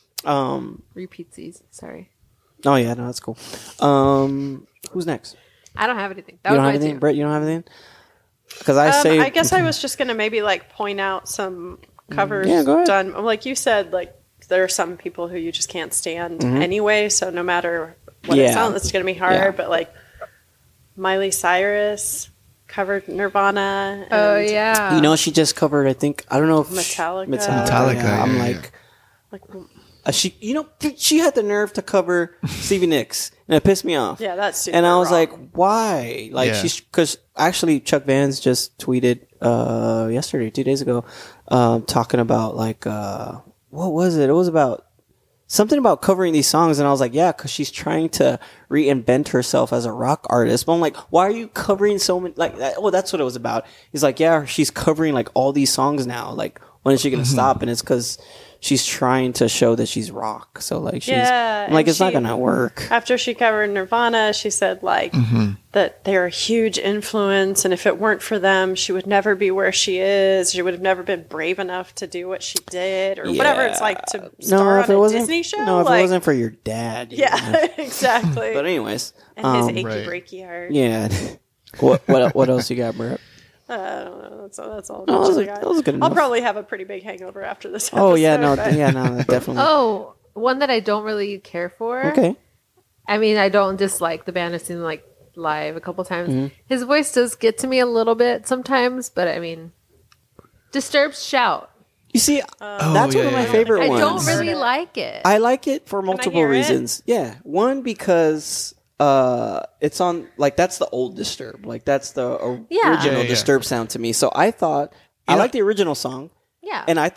Repeatsies. Sorry, Oh yeah, no, that's cool. Who's next? I don't have anything. That You was don't have my anything, two. Brett? You don't have anything? Because I say, I guess I was just gonna maybe like point out some covers Yeah, go ahead. done. Like you said, like there are some people who you just can't stand anyway. So no matter what it Mm-hmm. Yeah. sounds, it's gonna be hard. Yeah. But like Miley Cyrus covered Nirvana. Oh and, yeah. you know, she just covered. I think I don't know if Metallica. Metallica, Yeah, I'm yeah, like, Like, she, she had the nerve to cover Stevie Nicks, and it pissed me off. yeah, that's super And I was wrong. like, why? Like, Yeah. she's because actually Chuck Vance just tweeted yesterday, 2 days ago, talking about like what was it? It was about something about covering these songs, and I was like, yeah, because she's trying to reinvent herself as a rock artist. But I'm like, why are you covering so many? Like, oh, that's what it was about. He's like, yeah, she's covering like all these songs now. Like, when is she gonna stop? And it's because she's trying to show that she's rock. So like, she's Yeah, I'm like, and it's not she- gonna work. after she covered Nirvana, she said like that they're a huge influence, and if it weren't for them, she would never be where she is. She would have never been brave enough to do what she did, or whatever it's like to star if on it a wasn't Disney show. No, if like, it wasn't for your dad. you know. yeah, exactly. But anyways, and his achy right. breaky heart. yeah. what else you got, Brett? I don't know. That's all. No, much that I got. was good I'll enough. probably have a pretty big hangover after this. Episode, Oh yeah, no, but- definitely. Oh, one that I don't really care for. Okay. I mean, I don't dislike the band. I've seen them like live a couple times. Mm-hmm. His voice does get to me a little bit sometimes, but I mean, Disturbed's Shout. You see, that's one of my yeah. favorite I ones. don't really like it. I like it for multiple hear it? reasons. Yeah, one because it's on like that's the old Disturbed, like that's the Yeah. original Yeah, yeah. Disturbed sound to me. So I thought I like the original song, yeah. and I thought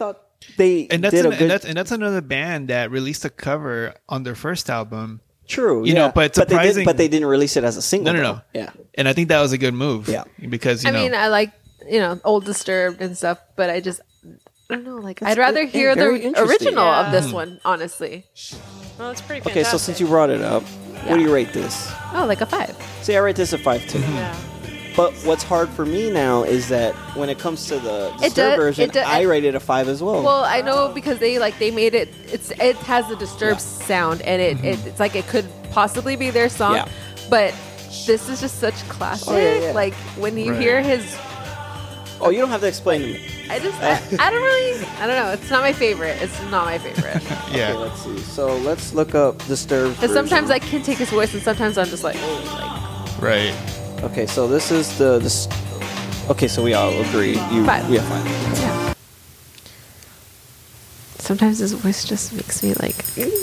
they And that's did a and good. that's another band that released a cover on their first album. True, you yeah. know, but they surprising- but they didn't release it as a single. No. though. Yeah, And I think that was a good move. Yeah. Because, you I know, mean, I like, old Disturbed and stuff, but I don't know. Like, That's I'd rather good- hear very the interesting. original Yeah. of this one, honestly. Well, it's pretty Okay, fantastic. so since you brought it up, what do you rate this? Oh, like a 5. See, I rate this a 5 too. Yeah. But what's hard for me now is that when it comes to the It Disturbed does- version, it does- I rate it a 5 as well. Well, I know because they made it. It has the Disturbed sound, and it's like it could possibly be their song, Yeah. but this is just such classic. Oh, yeah. Like when you Right. hear his, oh, you don't have to explain to me. I don't know. It's not my favorite. It's not my favorite. yeah. Okay, let's see. So let's look up Disturbed. Because sometimes I version. can take his voice, and sometimes I'm just like, oh, Right. Okay, so this is this. Okay, so we all agree. Five. We have 5. like, yeah. Sometimes his voice just makes me like.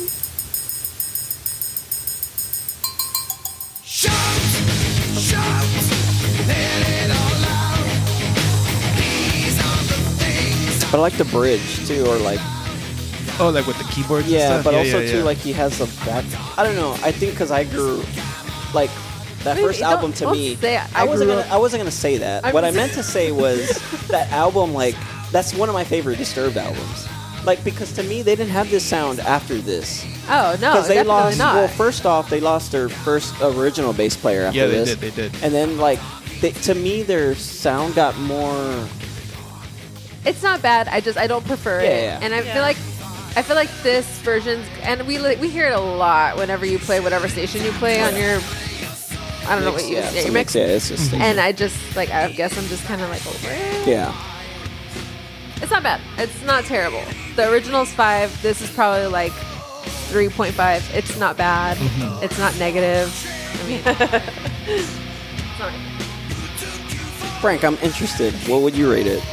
But I like the bridge too, or like Oh, like with the keyboards and yeah, stuff? but also yeah. too like he has a back. I don't know. I think because I grew like that Maybe first don't- album to don't me. say I wasn't grew gonna. up- I wasn't gonna say that. I'm what I just- meant to say was that album. Like that's one of my favorite Disturbed albums. Like because to me they didn't have this sound after this. Oh no, Because they definitely lost. not. Well, first off, they lost their first original bass player after Yeah, they this. did, they did. And then like to me their sound got more. It's not bad. I don't prefer it, Yeah. and I Yeah. feel like this version's, and we hear it a lot whenever you play whatever station you play on your. I don't know what you Yeah, use. it's a your mix. Yeah, it's just. And I just like I guess I'm just kind of like over it. Yeah. It's not bad. It's not terrible. The original's 5. This is probably like 3.5. It's not bad. Mm-hmm. It's not negative. I mean, it's not. Frank, I'm interested. What would you rate it?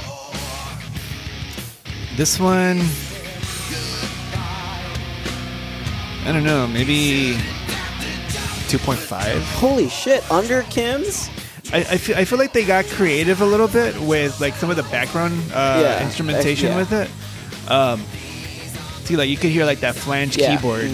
This one, I don't know, maybe 2.5. Holy shit! Under Kim's. I feel like they got creative a little bit with like some of the background Yeah, instrumentation yeah. with it. See, like you could hear like that flange Yeah. keyboard,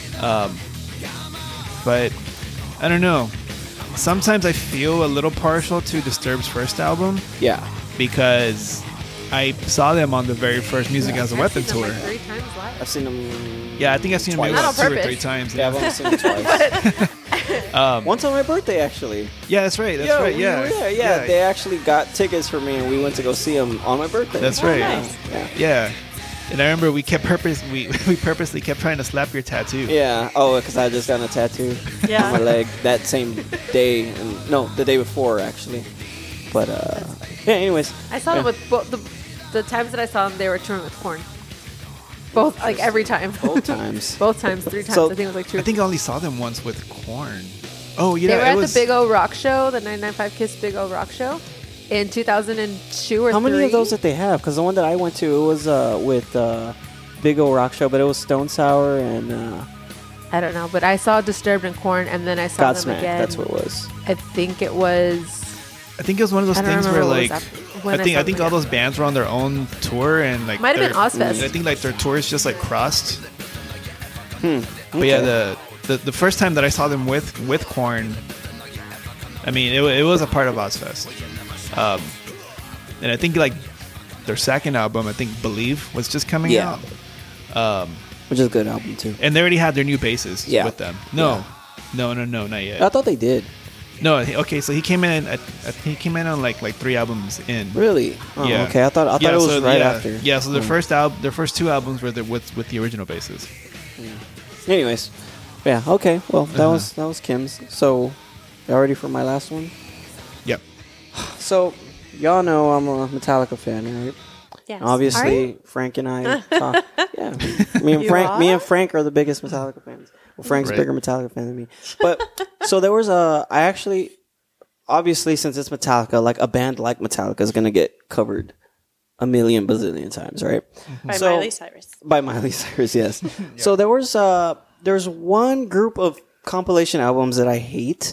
but I don't know. Sometimes I feel a little partial to Disturbed's first album Yeah. because I saw them on the very first Music as a Weapon I've seen tour. them, like, 3 times live. I've seen them. Yeah, I think I've seen them Twice. maybe Not like on 2 or 3 purpose. times. Yeah, I've only seen them twice. Once on my birthday, actually. Yeah, that's right. That's Yeah, right. we Yeah. were there. Yeah, they actually got tickets for me, and we went to go see them on my birthday. That's right. nice. Yeah. Yeah. And I remember we purposely kept trying to slap your tattoo. Yeah. Oh, because I just got a tattoo Yeah. on my leg that same day, and no, the day before actually. But yeah. Anyways, I saw them with both the times that I saw them. They were touring with Korn. Both like every time. both times. Both times, 3 times. So- I think it was like 2. I think I only saw them once with Korn. Oh yeah, they were it at was, the Big O Rock Show, the 995 Kiss Big O Rock Show, in 2002 or How 3. many of those did they have? Because the one that I went to, it was with Big O Rock Show, but it was Stone Sour and I don't know, but I saw Disturbed and Korn, and then I saw them Godsmack. again. That's what it was. I think it was. I think it was one of those I don't things where remember what like was when I I saw think them all again. those bands were on their own tour and like Might have been their- Ozfest. and I think like their tours just like crossed. Okay. But yeah, the first time that I saw them with Korn, I mean it was a part of Ozfest, and I think like their second album, I think Believe, was just coming Yeah. out, Which is a good album too. and they already had their new bassist Yeah. with them. No, not yet. I thought they did. No, okay, so he came in. He came in on like 3 albums in. Really? Oh, Yeah. Okay. I thought it was so, right yeah, after. Yeah, so their Mm. first 2 albums were with the original bassist. Anyways, yeah. Okay. Well, that Uh-huh. was Kim's. So, y'all ready for my last one? Yep. So, y'all know I'm a Metallica fan, right? Yes. Obviously, Frank and I talk. Yeah, me and You Frank are the biggest Metallica fans. Well, Frank's a Right. bigger Metallica fan than me. But so there was obviously since it's Metallica, like a band like Metallica is gonna get covered a million bazillion times, right? By So- Miley Cyrus. By Miley Cyrus, yes. So there's one group of compilation albums that I hate.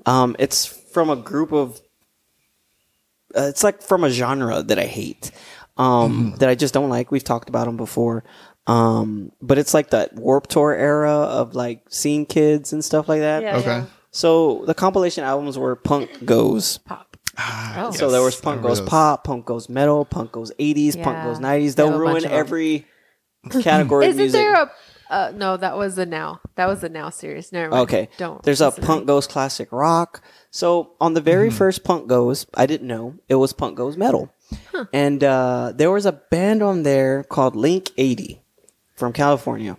It's from a group of. It's like from a genre that I hate. that I just don't like. We've talked about them before. But it's like that Warped Tour era of like seeing kids and stuff like that. Yeah, Okay. yeah. So the compilation albums were Punk Goes. Pop. Oh. So there was I Punk remember Goes those. Pop, Punk Goes Metal, Punk Goes 80s, Punk Yeah. Goes 90s. They have They'll a bunch ruin of 'em. every category of Isn't music. there a no, that was the Now. That was the Now series. Never mind. Okay. Don't. There's a listen to Punk me. Goes Classic Rock. So on the very first Punk Goes, I didn't know it was Punk Goes Metal. And there was a band on there called Link 80 from California.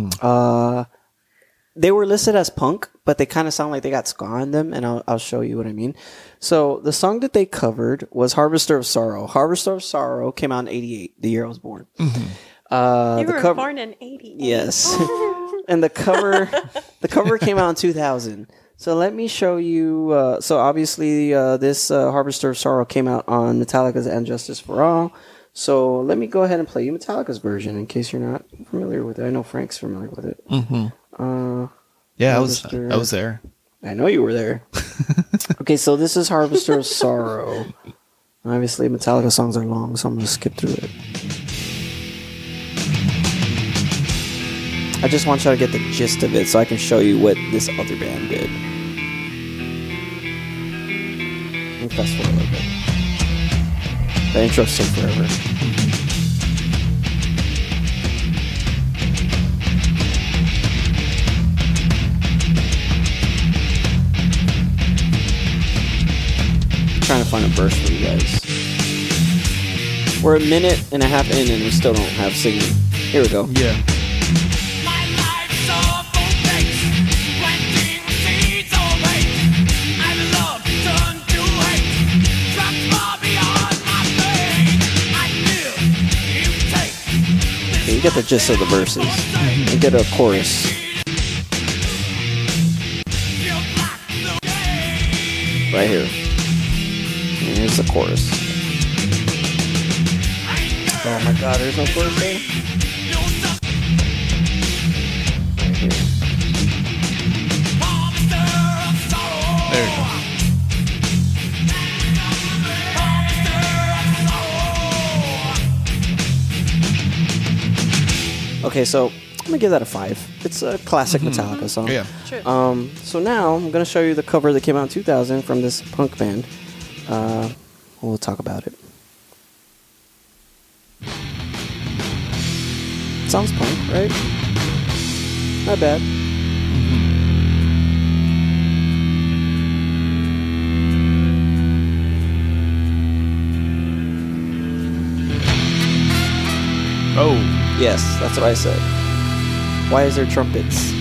They were listed as punk, but they kind of sound like they got ska in them, and I'll show you what I mean. So the song that they covered was Harvester of Sorrow. Harvester of Sorrow came out in 88, the year I was born. You the were cover- born in 80. Yes. And the cover came out in 2000. So let me show you. So obviously, this Harvester of Sorrow came out on Metallica's And Justice for All. So let me go ahead and play you Metallica's version in case you're not familiar with it. I know Frank's familiar with it. Yeah, I Harvester. was there. I know you were there. Okay, so this is Harvester of Sorrow. Obviously, Metallica songs are long, so I'm going to skip through it. I just want you to get the gist of it so I can show you what this other band did. Let me fast forward a little bit. The intro's take forever. Trying to find a verse for you guys. We're a minute and a half in and we still don't have singing. Here we go. Yeah. My life's all for dates, planting seeds of hate. I've loved, turned to hate, dropped far beyond my fate. I feel you take. Okay, you get the gist of the verses. You get a chorus. Right here. And here's the chorus. Oh my god, there's no chorus there? Right here. There you go. Okay, so I'm gonna give that a 5. It's a classic Metallica song. Yeah. True. So now I'm gonna show you the cover that came out in 2000 from this punk band. We'll talk about it. Sounds punk, right? Not bad. Oh, Yes, that's what I said. Why is there trumpets?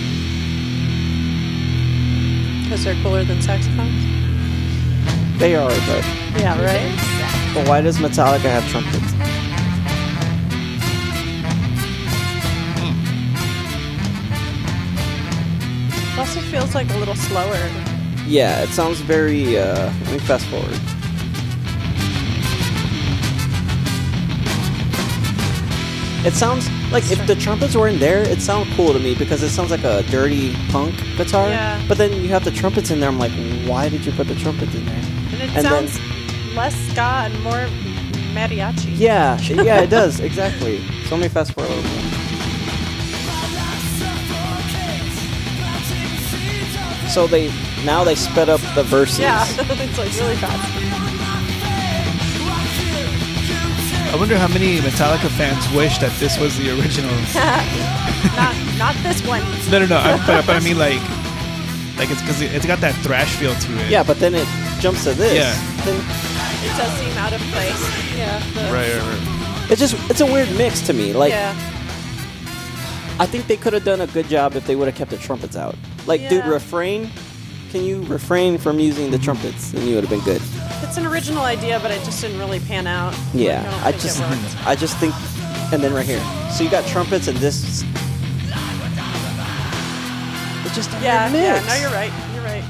Because they're cooler than saxophones. They are, but Yeah, right? but why does Metallica have trumpets? Plus, it feels like a little slower. Yeah, it sounds very. Let me fast forward. It sounds like if the trumpets weren't there, it sounds cool to me because it sounds like a dirty punk guitar. Yeah. But then you have the trumpets in there. I'm like, why did you put the trumpets in there? And it And then- sounds less ska and more mariachi. Yeah, yeah, it does exactly. So let me fast forward a little bit. So now they sped up the verses. Yeah, it's like really fast. I wonder how many Metallica fans wish that this was the original. Not this one. No. But I mean, like it's because it's got that thrash feel to it. Yeah, but then it jumps to this. Yeah. Then It does seem out of place. Yeah. Right. it's a weird mix to me. Like Yeah. I think they could have done a good job if they would have kept the trumpets out. Like, dude, Yeah. refrain. Can you refrain from using the trumpets? And you would have been good. It's an original idea, but it just didn't really pan out. Yeah, Like, I don't think it worked. just think, and then right here. So you got trumpets and this. It's just a Yeah, weird yeah. mix. No, you're right. You're right.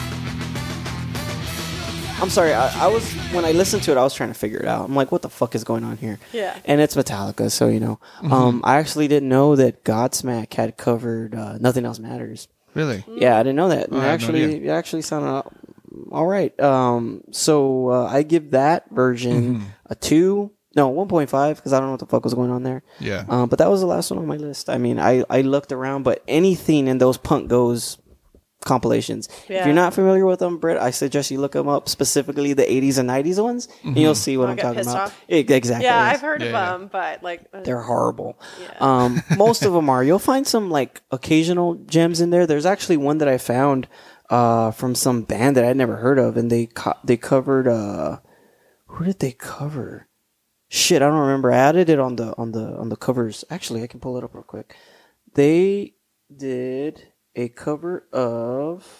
I'm sorry. I was when I listened to it, I was trying to figure it out. I'm like, what the fuck is going on here? Yeah. And it's Metallica, so you know. I actually didn't know that Godsmack had covered "Nothing Else Matters." Really? Yeah, I didn't know that. I had no idea. It actually sounded all right. So I give that version a 2. No, 1.5 because I don't know what the fuck was going on there. Yeah. But that was the last one on my list. I mean, I looked around, but anything in those Punk Goes compilations. If Yeah. you're not familiar with them, Britt, I suggest you look them up, specifically the 80s and 90s ones, and you'll see what I'll I'm get talking pissed about. off. Exactly. Yeah, yes. I've heard of Yeah, yeah. them, but like They're horrible. Yeah. Most of them are. You'll find some like occasional gems in there. There's actually one that I found from some band that I'd never heard of, and they covered. Who did they cover? Shit, I don't remember. I added it on the covers. Actually, I can pull it up real quick. They did a cover of.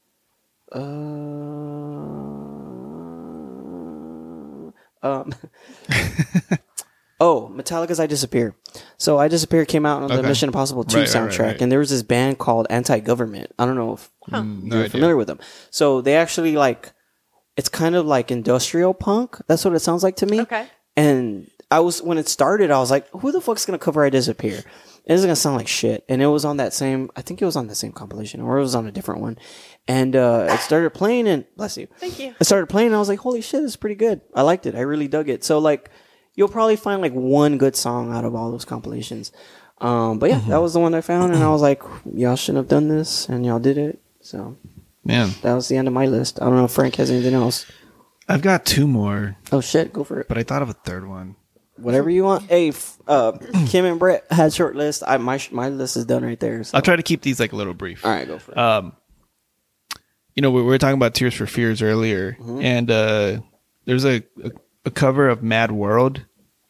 Metallica's "I Disappear." So "I Disappear" came out on the Okay. Mission Impossible 2 Right, soundtrack, right. and there was this band called Anti-Government. I don't know if No you're idea. familiar with them. So they actually like, it's kind of like industrial punk. That's what it sounds like to me. Okay. And when it started, I was like, who the fuck's gonna cover "I Disappear"? It is gonna sound like shit. And it was on that same, I think it was on the same compilation, or it was on a different one. And it started playing, and bless you. Thank you. It started playing, and I was like, holy shit, it's pretty good. I liked it. I really dug it. So like, you'll probably find like one good song out of all those compilations. But yeah, that was the one I found, and I was like, y'all shouldn't have done this, and y'all did it. So Man, that was the end of my list. I don't know if Frank has anything else. I've got two more, Oh shit, go for it. but I thought of a third one. Whatever you want. Hey, Kim and Brett had short list. My list is done right there. So. I'll try to keep these like a little brief. All right, go for it. You know, we were talking about Tears for Fears earlier, and there's a cover of Mad World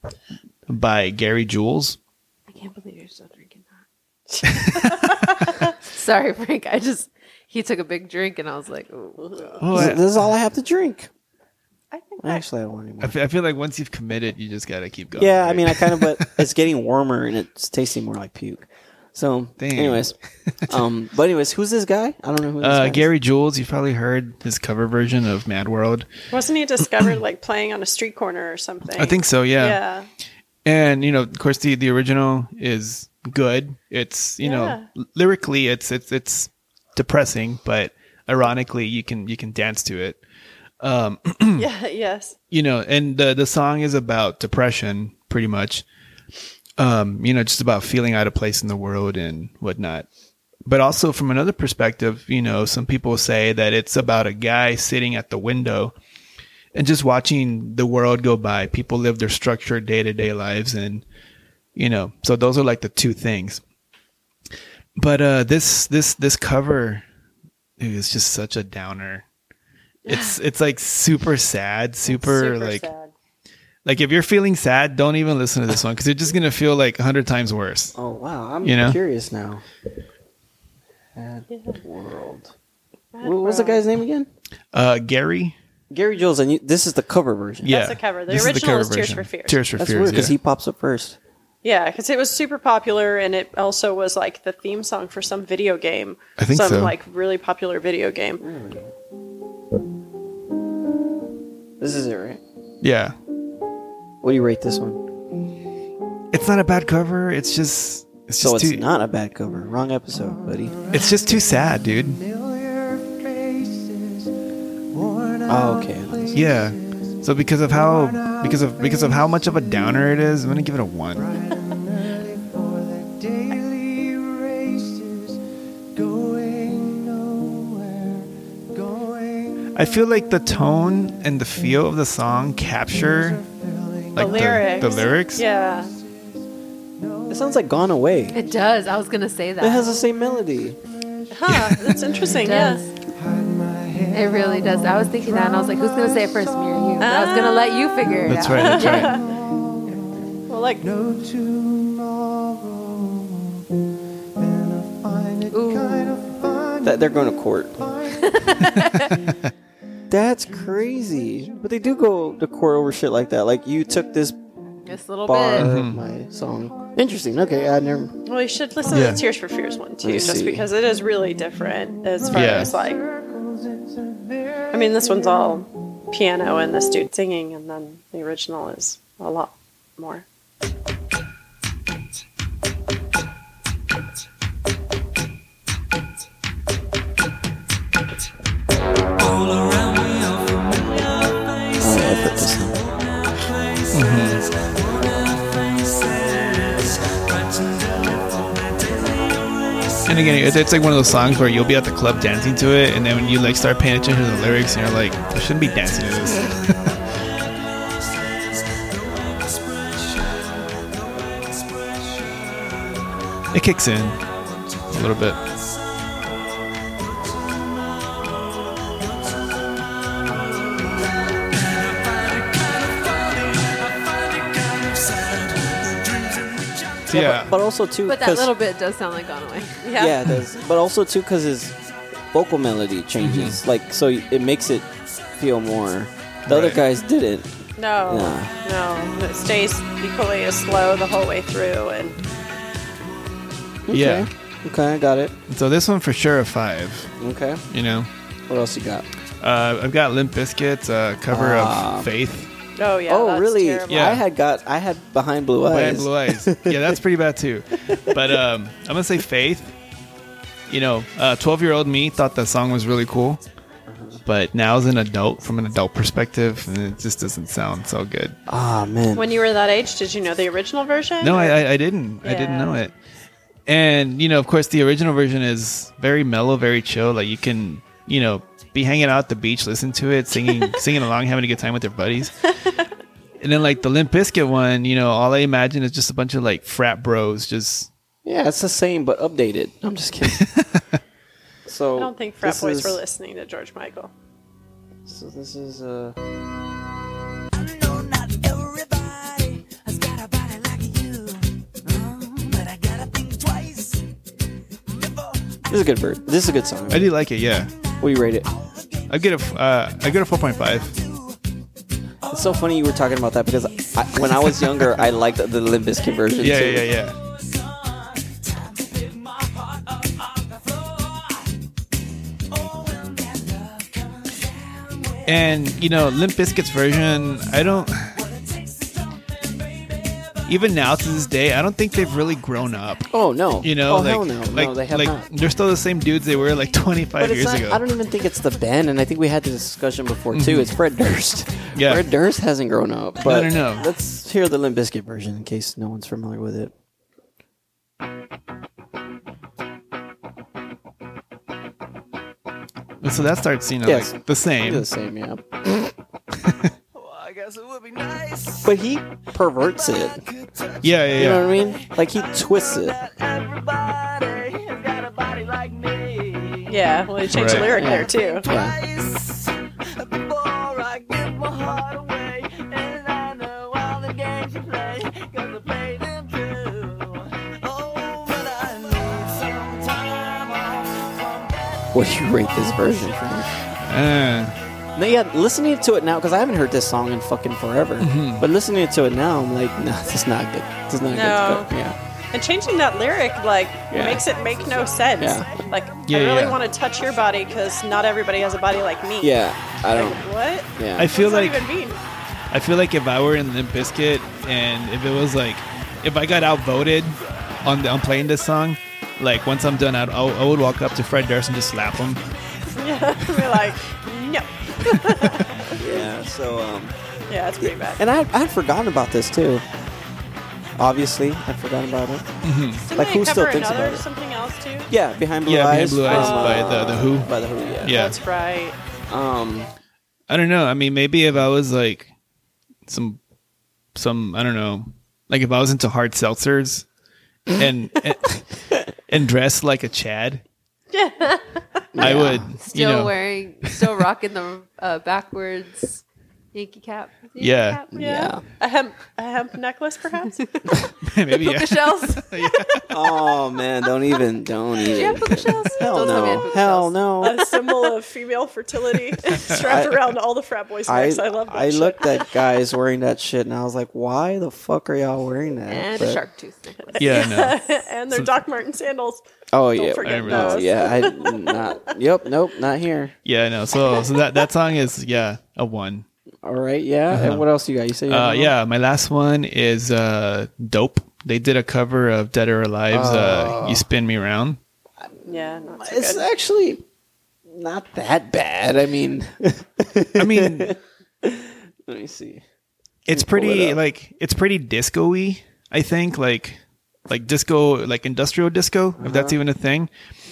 by Gary Jules. I can't believe you're still drinking that. Sorry, Frank. He took a big drink, and I was like, ooh. Oh, this is all I have to drink. I think Actually, I don't want any more. I feel like once you've committed, you just gotta keep going. Yeah, I right? mean, I kind of, but it's getting warmer and it's tasting more like puke. So, Damn. anyways, who's this guy? I don't know who this guy is. Gary Jules, you've probably heard his cover version of Mad World. wasn't he discovered like playing on a street corner or something? I think so, yeah. Yeah. And you know, of course, the original is good. It's lyrically, it's depressing, but ironically, you can dance to it. Yeah. Yes. You know, and the song is about depression, pretty much. You know, just about feeling out of place in the world and whatnot. But also from another perspective, you know, some people say that it's about a guy sitting at the window and just watching the world go by. People live their structured day-to-day lives, and you know, so those are like the two things. But this cover is just such a downer. It's like super sad, super like sad. like if you're feeling sad, don't even listen to this one because you're just gonna feel like 100 times worse. Oh wow, I'm You know? curious now. Mad World. Mad What was the World. guy's name again? Gary. Gary Jules, and this is the cover version. Yeah, That's the cover. The this original cover is Tears version. for Fears. Tears for That's Fears. weird because yeah. he pops up first. Yeah, because it was super popular, and it also was like the theme song for some video game. I think some so. like really popular video game. This is it, right? Yeah. What do you rate this one? It's not a bad cover. It's just So it's too, not a bad cover. Wrong episode, buddy. It's just too sad, dude. Oh, okay. Yeah. So because of how much of a downer it is, I'm gonna give it a 1. Daily races, going nowhere, going I feel like the tone and the feel of the song capture like lyrics. the lyrics. Yeah. It sounds like Gone Away. It does. I was going to say that. It has the same melody. Huh. That's interesting. It Yeah. does. It really does. I was thinking that, and I was like, who's going to say it first, me or you? But I was going to let you figure it That's out. right. That's right. Well, like no tomorrow. And I find it kind of fun. That they're going to court. That's crazy. But they do go to court over shit like that. Like, you took this Just a little bar bit. of my song. Interesting. Okay, I never. well, you should listen Yeah. to the Tears for Fears one too, Let me just see. because it is really different as far Yeah. as like. I mean, this one's all piano and this dude singing, and then the original is a lot more. Oh, I've heard this song. And again, it's like one of those songs where you'll be at the club dancing to it, and then when you like start paying attention to the lyrics, and you're like, I shouldn't be dancing to this. It kicks in a little bit. So, yeah, But also too, But that 'cause- little bit does sound like Gone Away. yeah, it does. But also too, because his vocal melody changes, Mm-hmm. like so it makes it feel more. The other Right. guys didn't. No, Yeah. no, it stays equally as slow the whole way through, and yeah. Okay, I got it. So this one for sure a 5. Okay. You know, What else you got? I've got Limp Bizkit's cover of Faith. oh yeah, Oh, that's really? terrible. Yeah. I had Behind Blue Eyes. Behind Blue Eyes. Yeah, that's pretty bad too. But I'm gonna say Faith. You know, 12-year-old me thought that song was really cool, but now as an adult, from an adult perspective, it just doesn't sound so good. Ah, man. When you were that age, did you know the original version? No, or- I didn't. I didn't Yeah. know it. And you know, of course, the original version is very mellow, very chill. Like you can, you know, be hanging out at the beach, listen to it, singing along, having a good time with your buddies. And then like the Limp Bizkit one, you know, all I imagine is just a bunch of like frat bros just. Yeah, it's the same but updated. I'm just kidding. So I don't think frat this boys is- were listening to George Michael. So this is No, not everybody has got a body like you. But I gotta think twice before this is a good bird. This is a good song. I do like it, yeah. What do you rate it? I get a 4.5. It's so funny you were talking about that because when I was younger, I liked the Limp Bizkit version Yeah, too. yeah. And you know, Limp Bizkit's version, I don't. Even now to this day, I don't think they've really grown up. Oh no! You know, oh like, hell no! like, No, they have like not. they're still the same dudes they were like 25 But it's years not, ago. I don't even think it's the band, and I think we had this discussion before too. It's Fred Durst. Yeah. Fred Durst hasn't grown up. But no. let's hear the Limp Bizkit version in case no one's familiar with it. So that starts, you know, Yes. like the same. The same, yeah. well, I guess it would be nice. But he perverts it. Yeah, yeah, You know yeah. what I mean? Like he twists it. Everybody has got a body like me. Yeah, well, they changed the Right. lyric Yeah. there too. Twice before I give my heart away. And I know all the games you play, 'cause I play them too. Oh, but I need some time off from that. What do you rate this version, Frank? No, yeah, listening to it now because I haven't heard this song in fucking forever. Mm-hmm. But listening to it now, I'm like, nah, this is not good. This is not No. good. Yeah. And changing that lyric, like, Yeah. makes it make no sense. Yeah. Like, Yeah, I really yeah. want to touch your body because not everybody has a body like me. Yeah, I Like, don't. what? Yeah. I feel What like does that even mean? I feel like if I were in Limp Bizkit and if it was like if I got outvoted on playing this song, like once I'm done, I would walk up to Fred Durst and just slap him. Yeah, be like, no. Yeah. So Yeah, it's pretty bad. and I had forgotten about this too. Obviously, I'd forgotten about it. Didn't like, they who still cover thinks another about it? something else too? Yeah, Behind Blue Yeah, Eyes. Behind Blue Eyes from, by the Who. By the Who. Yeah. Yeah. That's right. I don't know. I mean, maybe if I was like some I don't know, like if I was into hard seltzers and and dressed like a Chad, I would. Still still rocking the backwards Yankee cap. Yankee Yeah. cap? Yeah. A hemp necklace, perhaps? maybe yeah. Puka shells. Oh man, don't even. Do you have puka shells? Hell Don't tell me you no. had puka Hell shells. no. A symbol of female fertility strapped around all the frat boys' necks. I love that I shit. looked at guys wearing that shit and I was like, why the fuck are y'all wearing that? And a But- shark tooth necklace. Yeah, no. And their Doc Martin sandals. Oh Don't yeah, forget remember those. yeah. Nope, not here. Yeah, no. So that song is a 1. All right, yeah. And what else you got? You say you have one? Yeah, my last one is Dope. They did a cover of Dead or Alive's "You Spin Me Round." Yeah, not so It's good. actually not that bad. I mean, I mean, let me see. it's pull it pretty up. like it's pretty disco-y, I think. Like like disco, like industrial disco, if that's even a thing.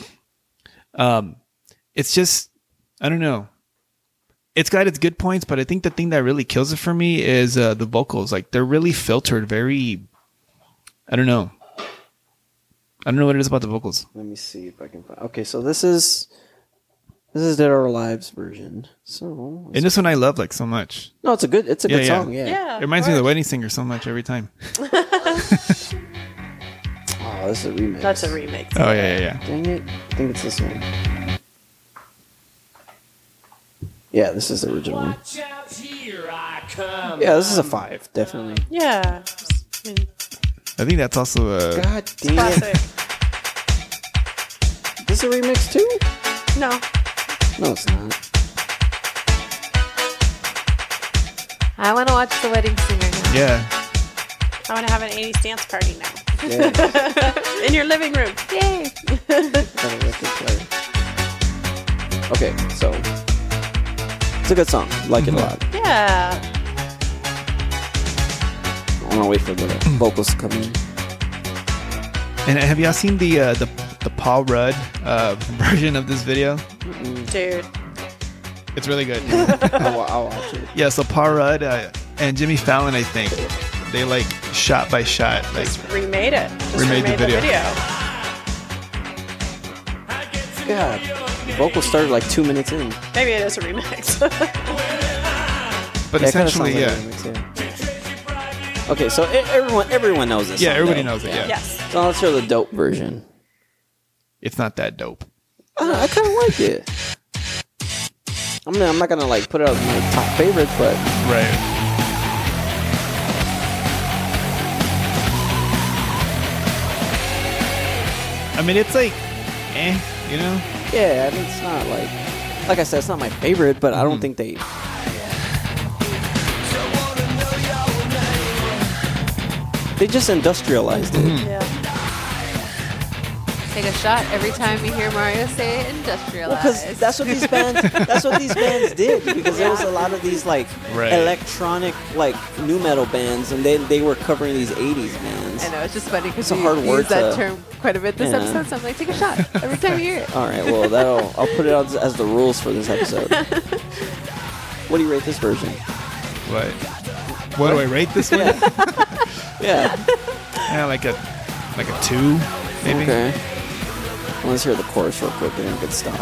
It's just, I don't know. It's got its good points, but I think the thing that really kills it for me is the vocals. Like they're really filtered, very. I don't know. I don't know what it is about the vocals. Let me see if I can find. Okay, so this is Dead or Alive's version. So And this one I love like so much. no, it's a good Yeah. song. Yeah. Yeah. It reminds me of The Wedding Singer so much every time. Oh, this is a remix. That's a remake. Oh yeah. Dang it! I think it's this one. Yeah, this is the original one. Watch out, here I come. Yeah, this is a 5, definitely. Yeah. I mean, I think that's also a. God damn classic. it! This is a remix too? No. No, it's not. I want to watch The Wedding Singer now. Yeah. I want to have an 80s dance party now. Yeah, In your living room. Yay! got a record player. Okay, so it's a good song. Like it a lot. Yeah. I'm gonna wait for the vocals to come in. And have y'all seen the Paul Rudd version of this video? Dude. It's really good. I'll watch it. Yeah, so Paul Rudd and Jimmy Fallon, I think, they like shot by shot, like Remade it. Just Remade the video. God, the vocals started like 2 minutes in. Maybe it is a remix. but Yeah, it kinda essentially, sounds like yeah. a remix, yeah. Okay, so everyone knows this. Yeah, song, everybody though. knows it, yeah. Yes. So let's hear the dope version. It's not that dope. I kind of like it. I mean, I'm not gonna like put it as my top favorite, but Right. I mean, it's like, you know? yeah, I mean, it's not like I said, it's not my favorite, but I don't think they. They just industrialized it. Yeah. Take a shot every time you hear Mario say industrialized. Because that's what these bands. That's what these bands did. Because there was a lot of these like Right. electronic like new metal bands, and they were covering these '80s bands. I know, it's just funny because It's a hard we word use that to- term quite a bit this Yeah. episode, so I'm like, take a shot every time you hear it. All right, well I'll put it out as the rules for this episode. What do you rate this version? What? What do I rate this one? Yeah. Yeah, like a 2, maybe. Okay. Well, let's hear the chorus real quick and then we can stop.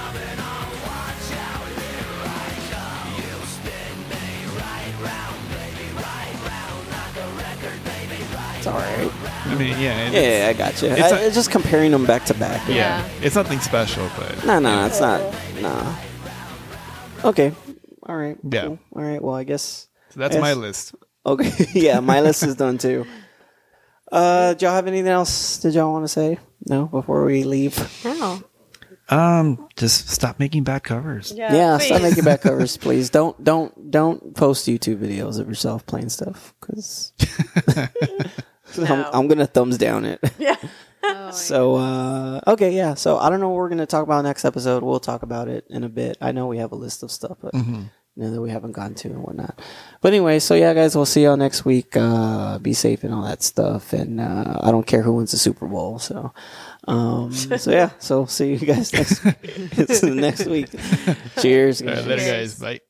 It's alright. I mean, yeah. Yeah, I got you. It's a- It's just comparing them back to back. Yeah. Yeah. It's nothing special, but No, it's not. Nah. Okay. All right. Yeah. Cool. All right. Well, I guess. so that's Yes. my list. Okay. Yeah, my list is done too. Do y'all have anything else? Did y'all want to say? No, before we leave. No. Just stop making bad covers. Yeah, stop please. making back covers, please. Don't post YouTube videos of yourself playing stuff because No. I'm gonna thumbs down it. Yeah. Oh, So okay, yeah. So I don't know what we're gonna talk about next episode. We'll talk about it in a bit. I know we have a list of stuff, but that we haven't gotten to and whatnot. But anyway, so yeah, guys, we'll see y'all next week. Be safe and all that stuff. And I don't care who wins the Super Bowl. So yeah. So see you guys next week. Cheers. All right, later, guys. Bye.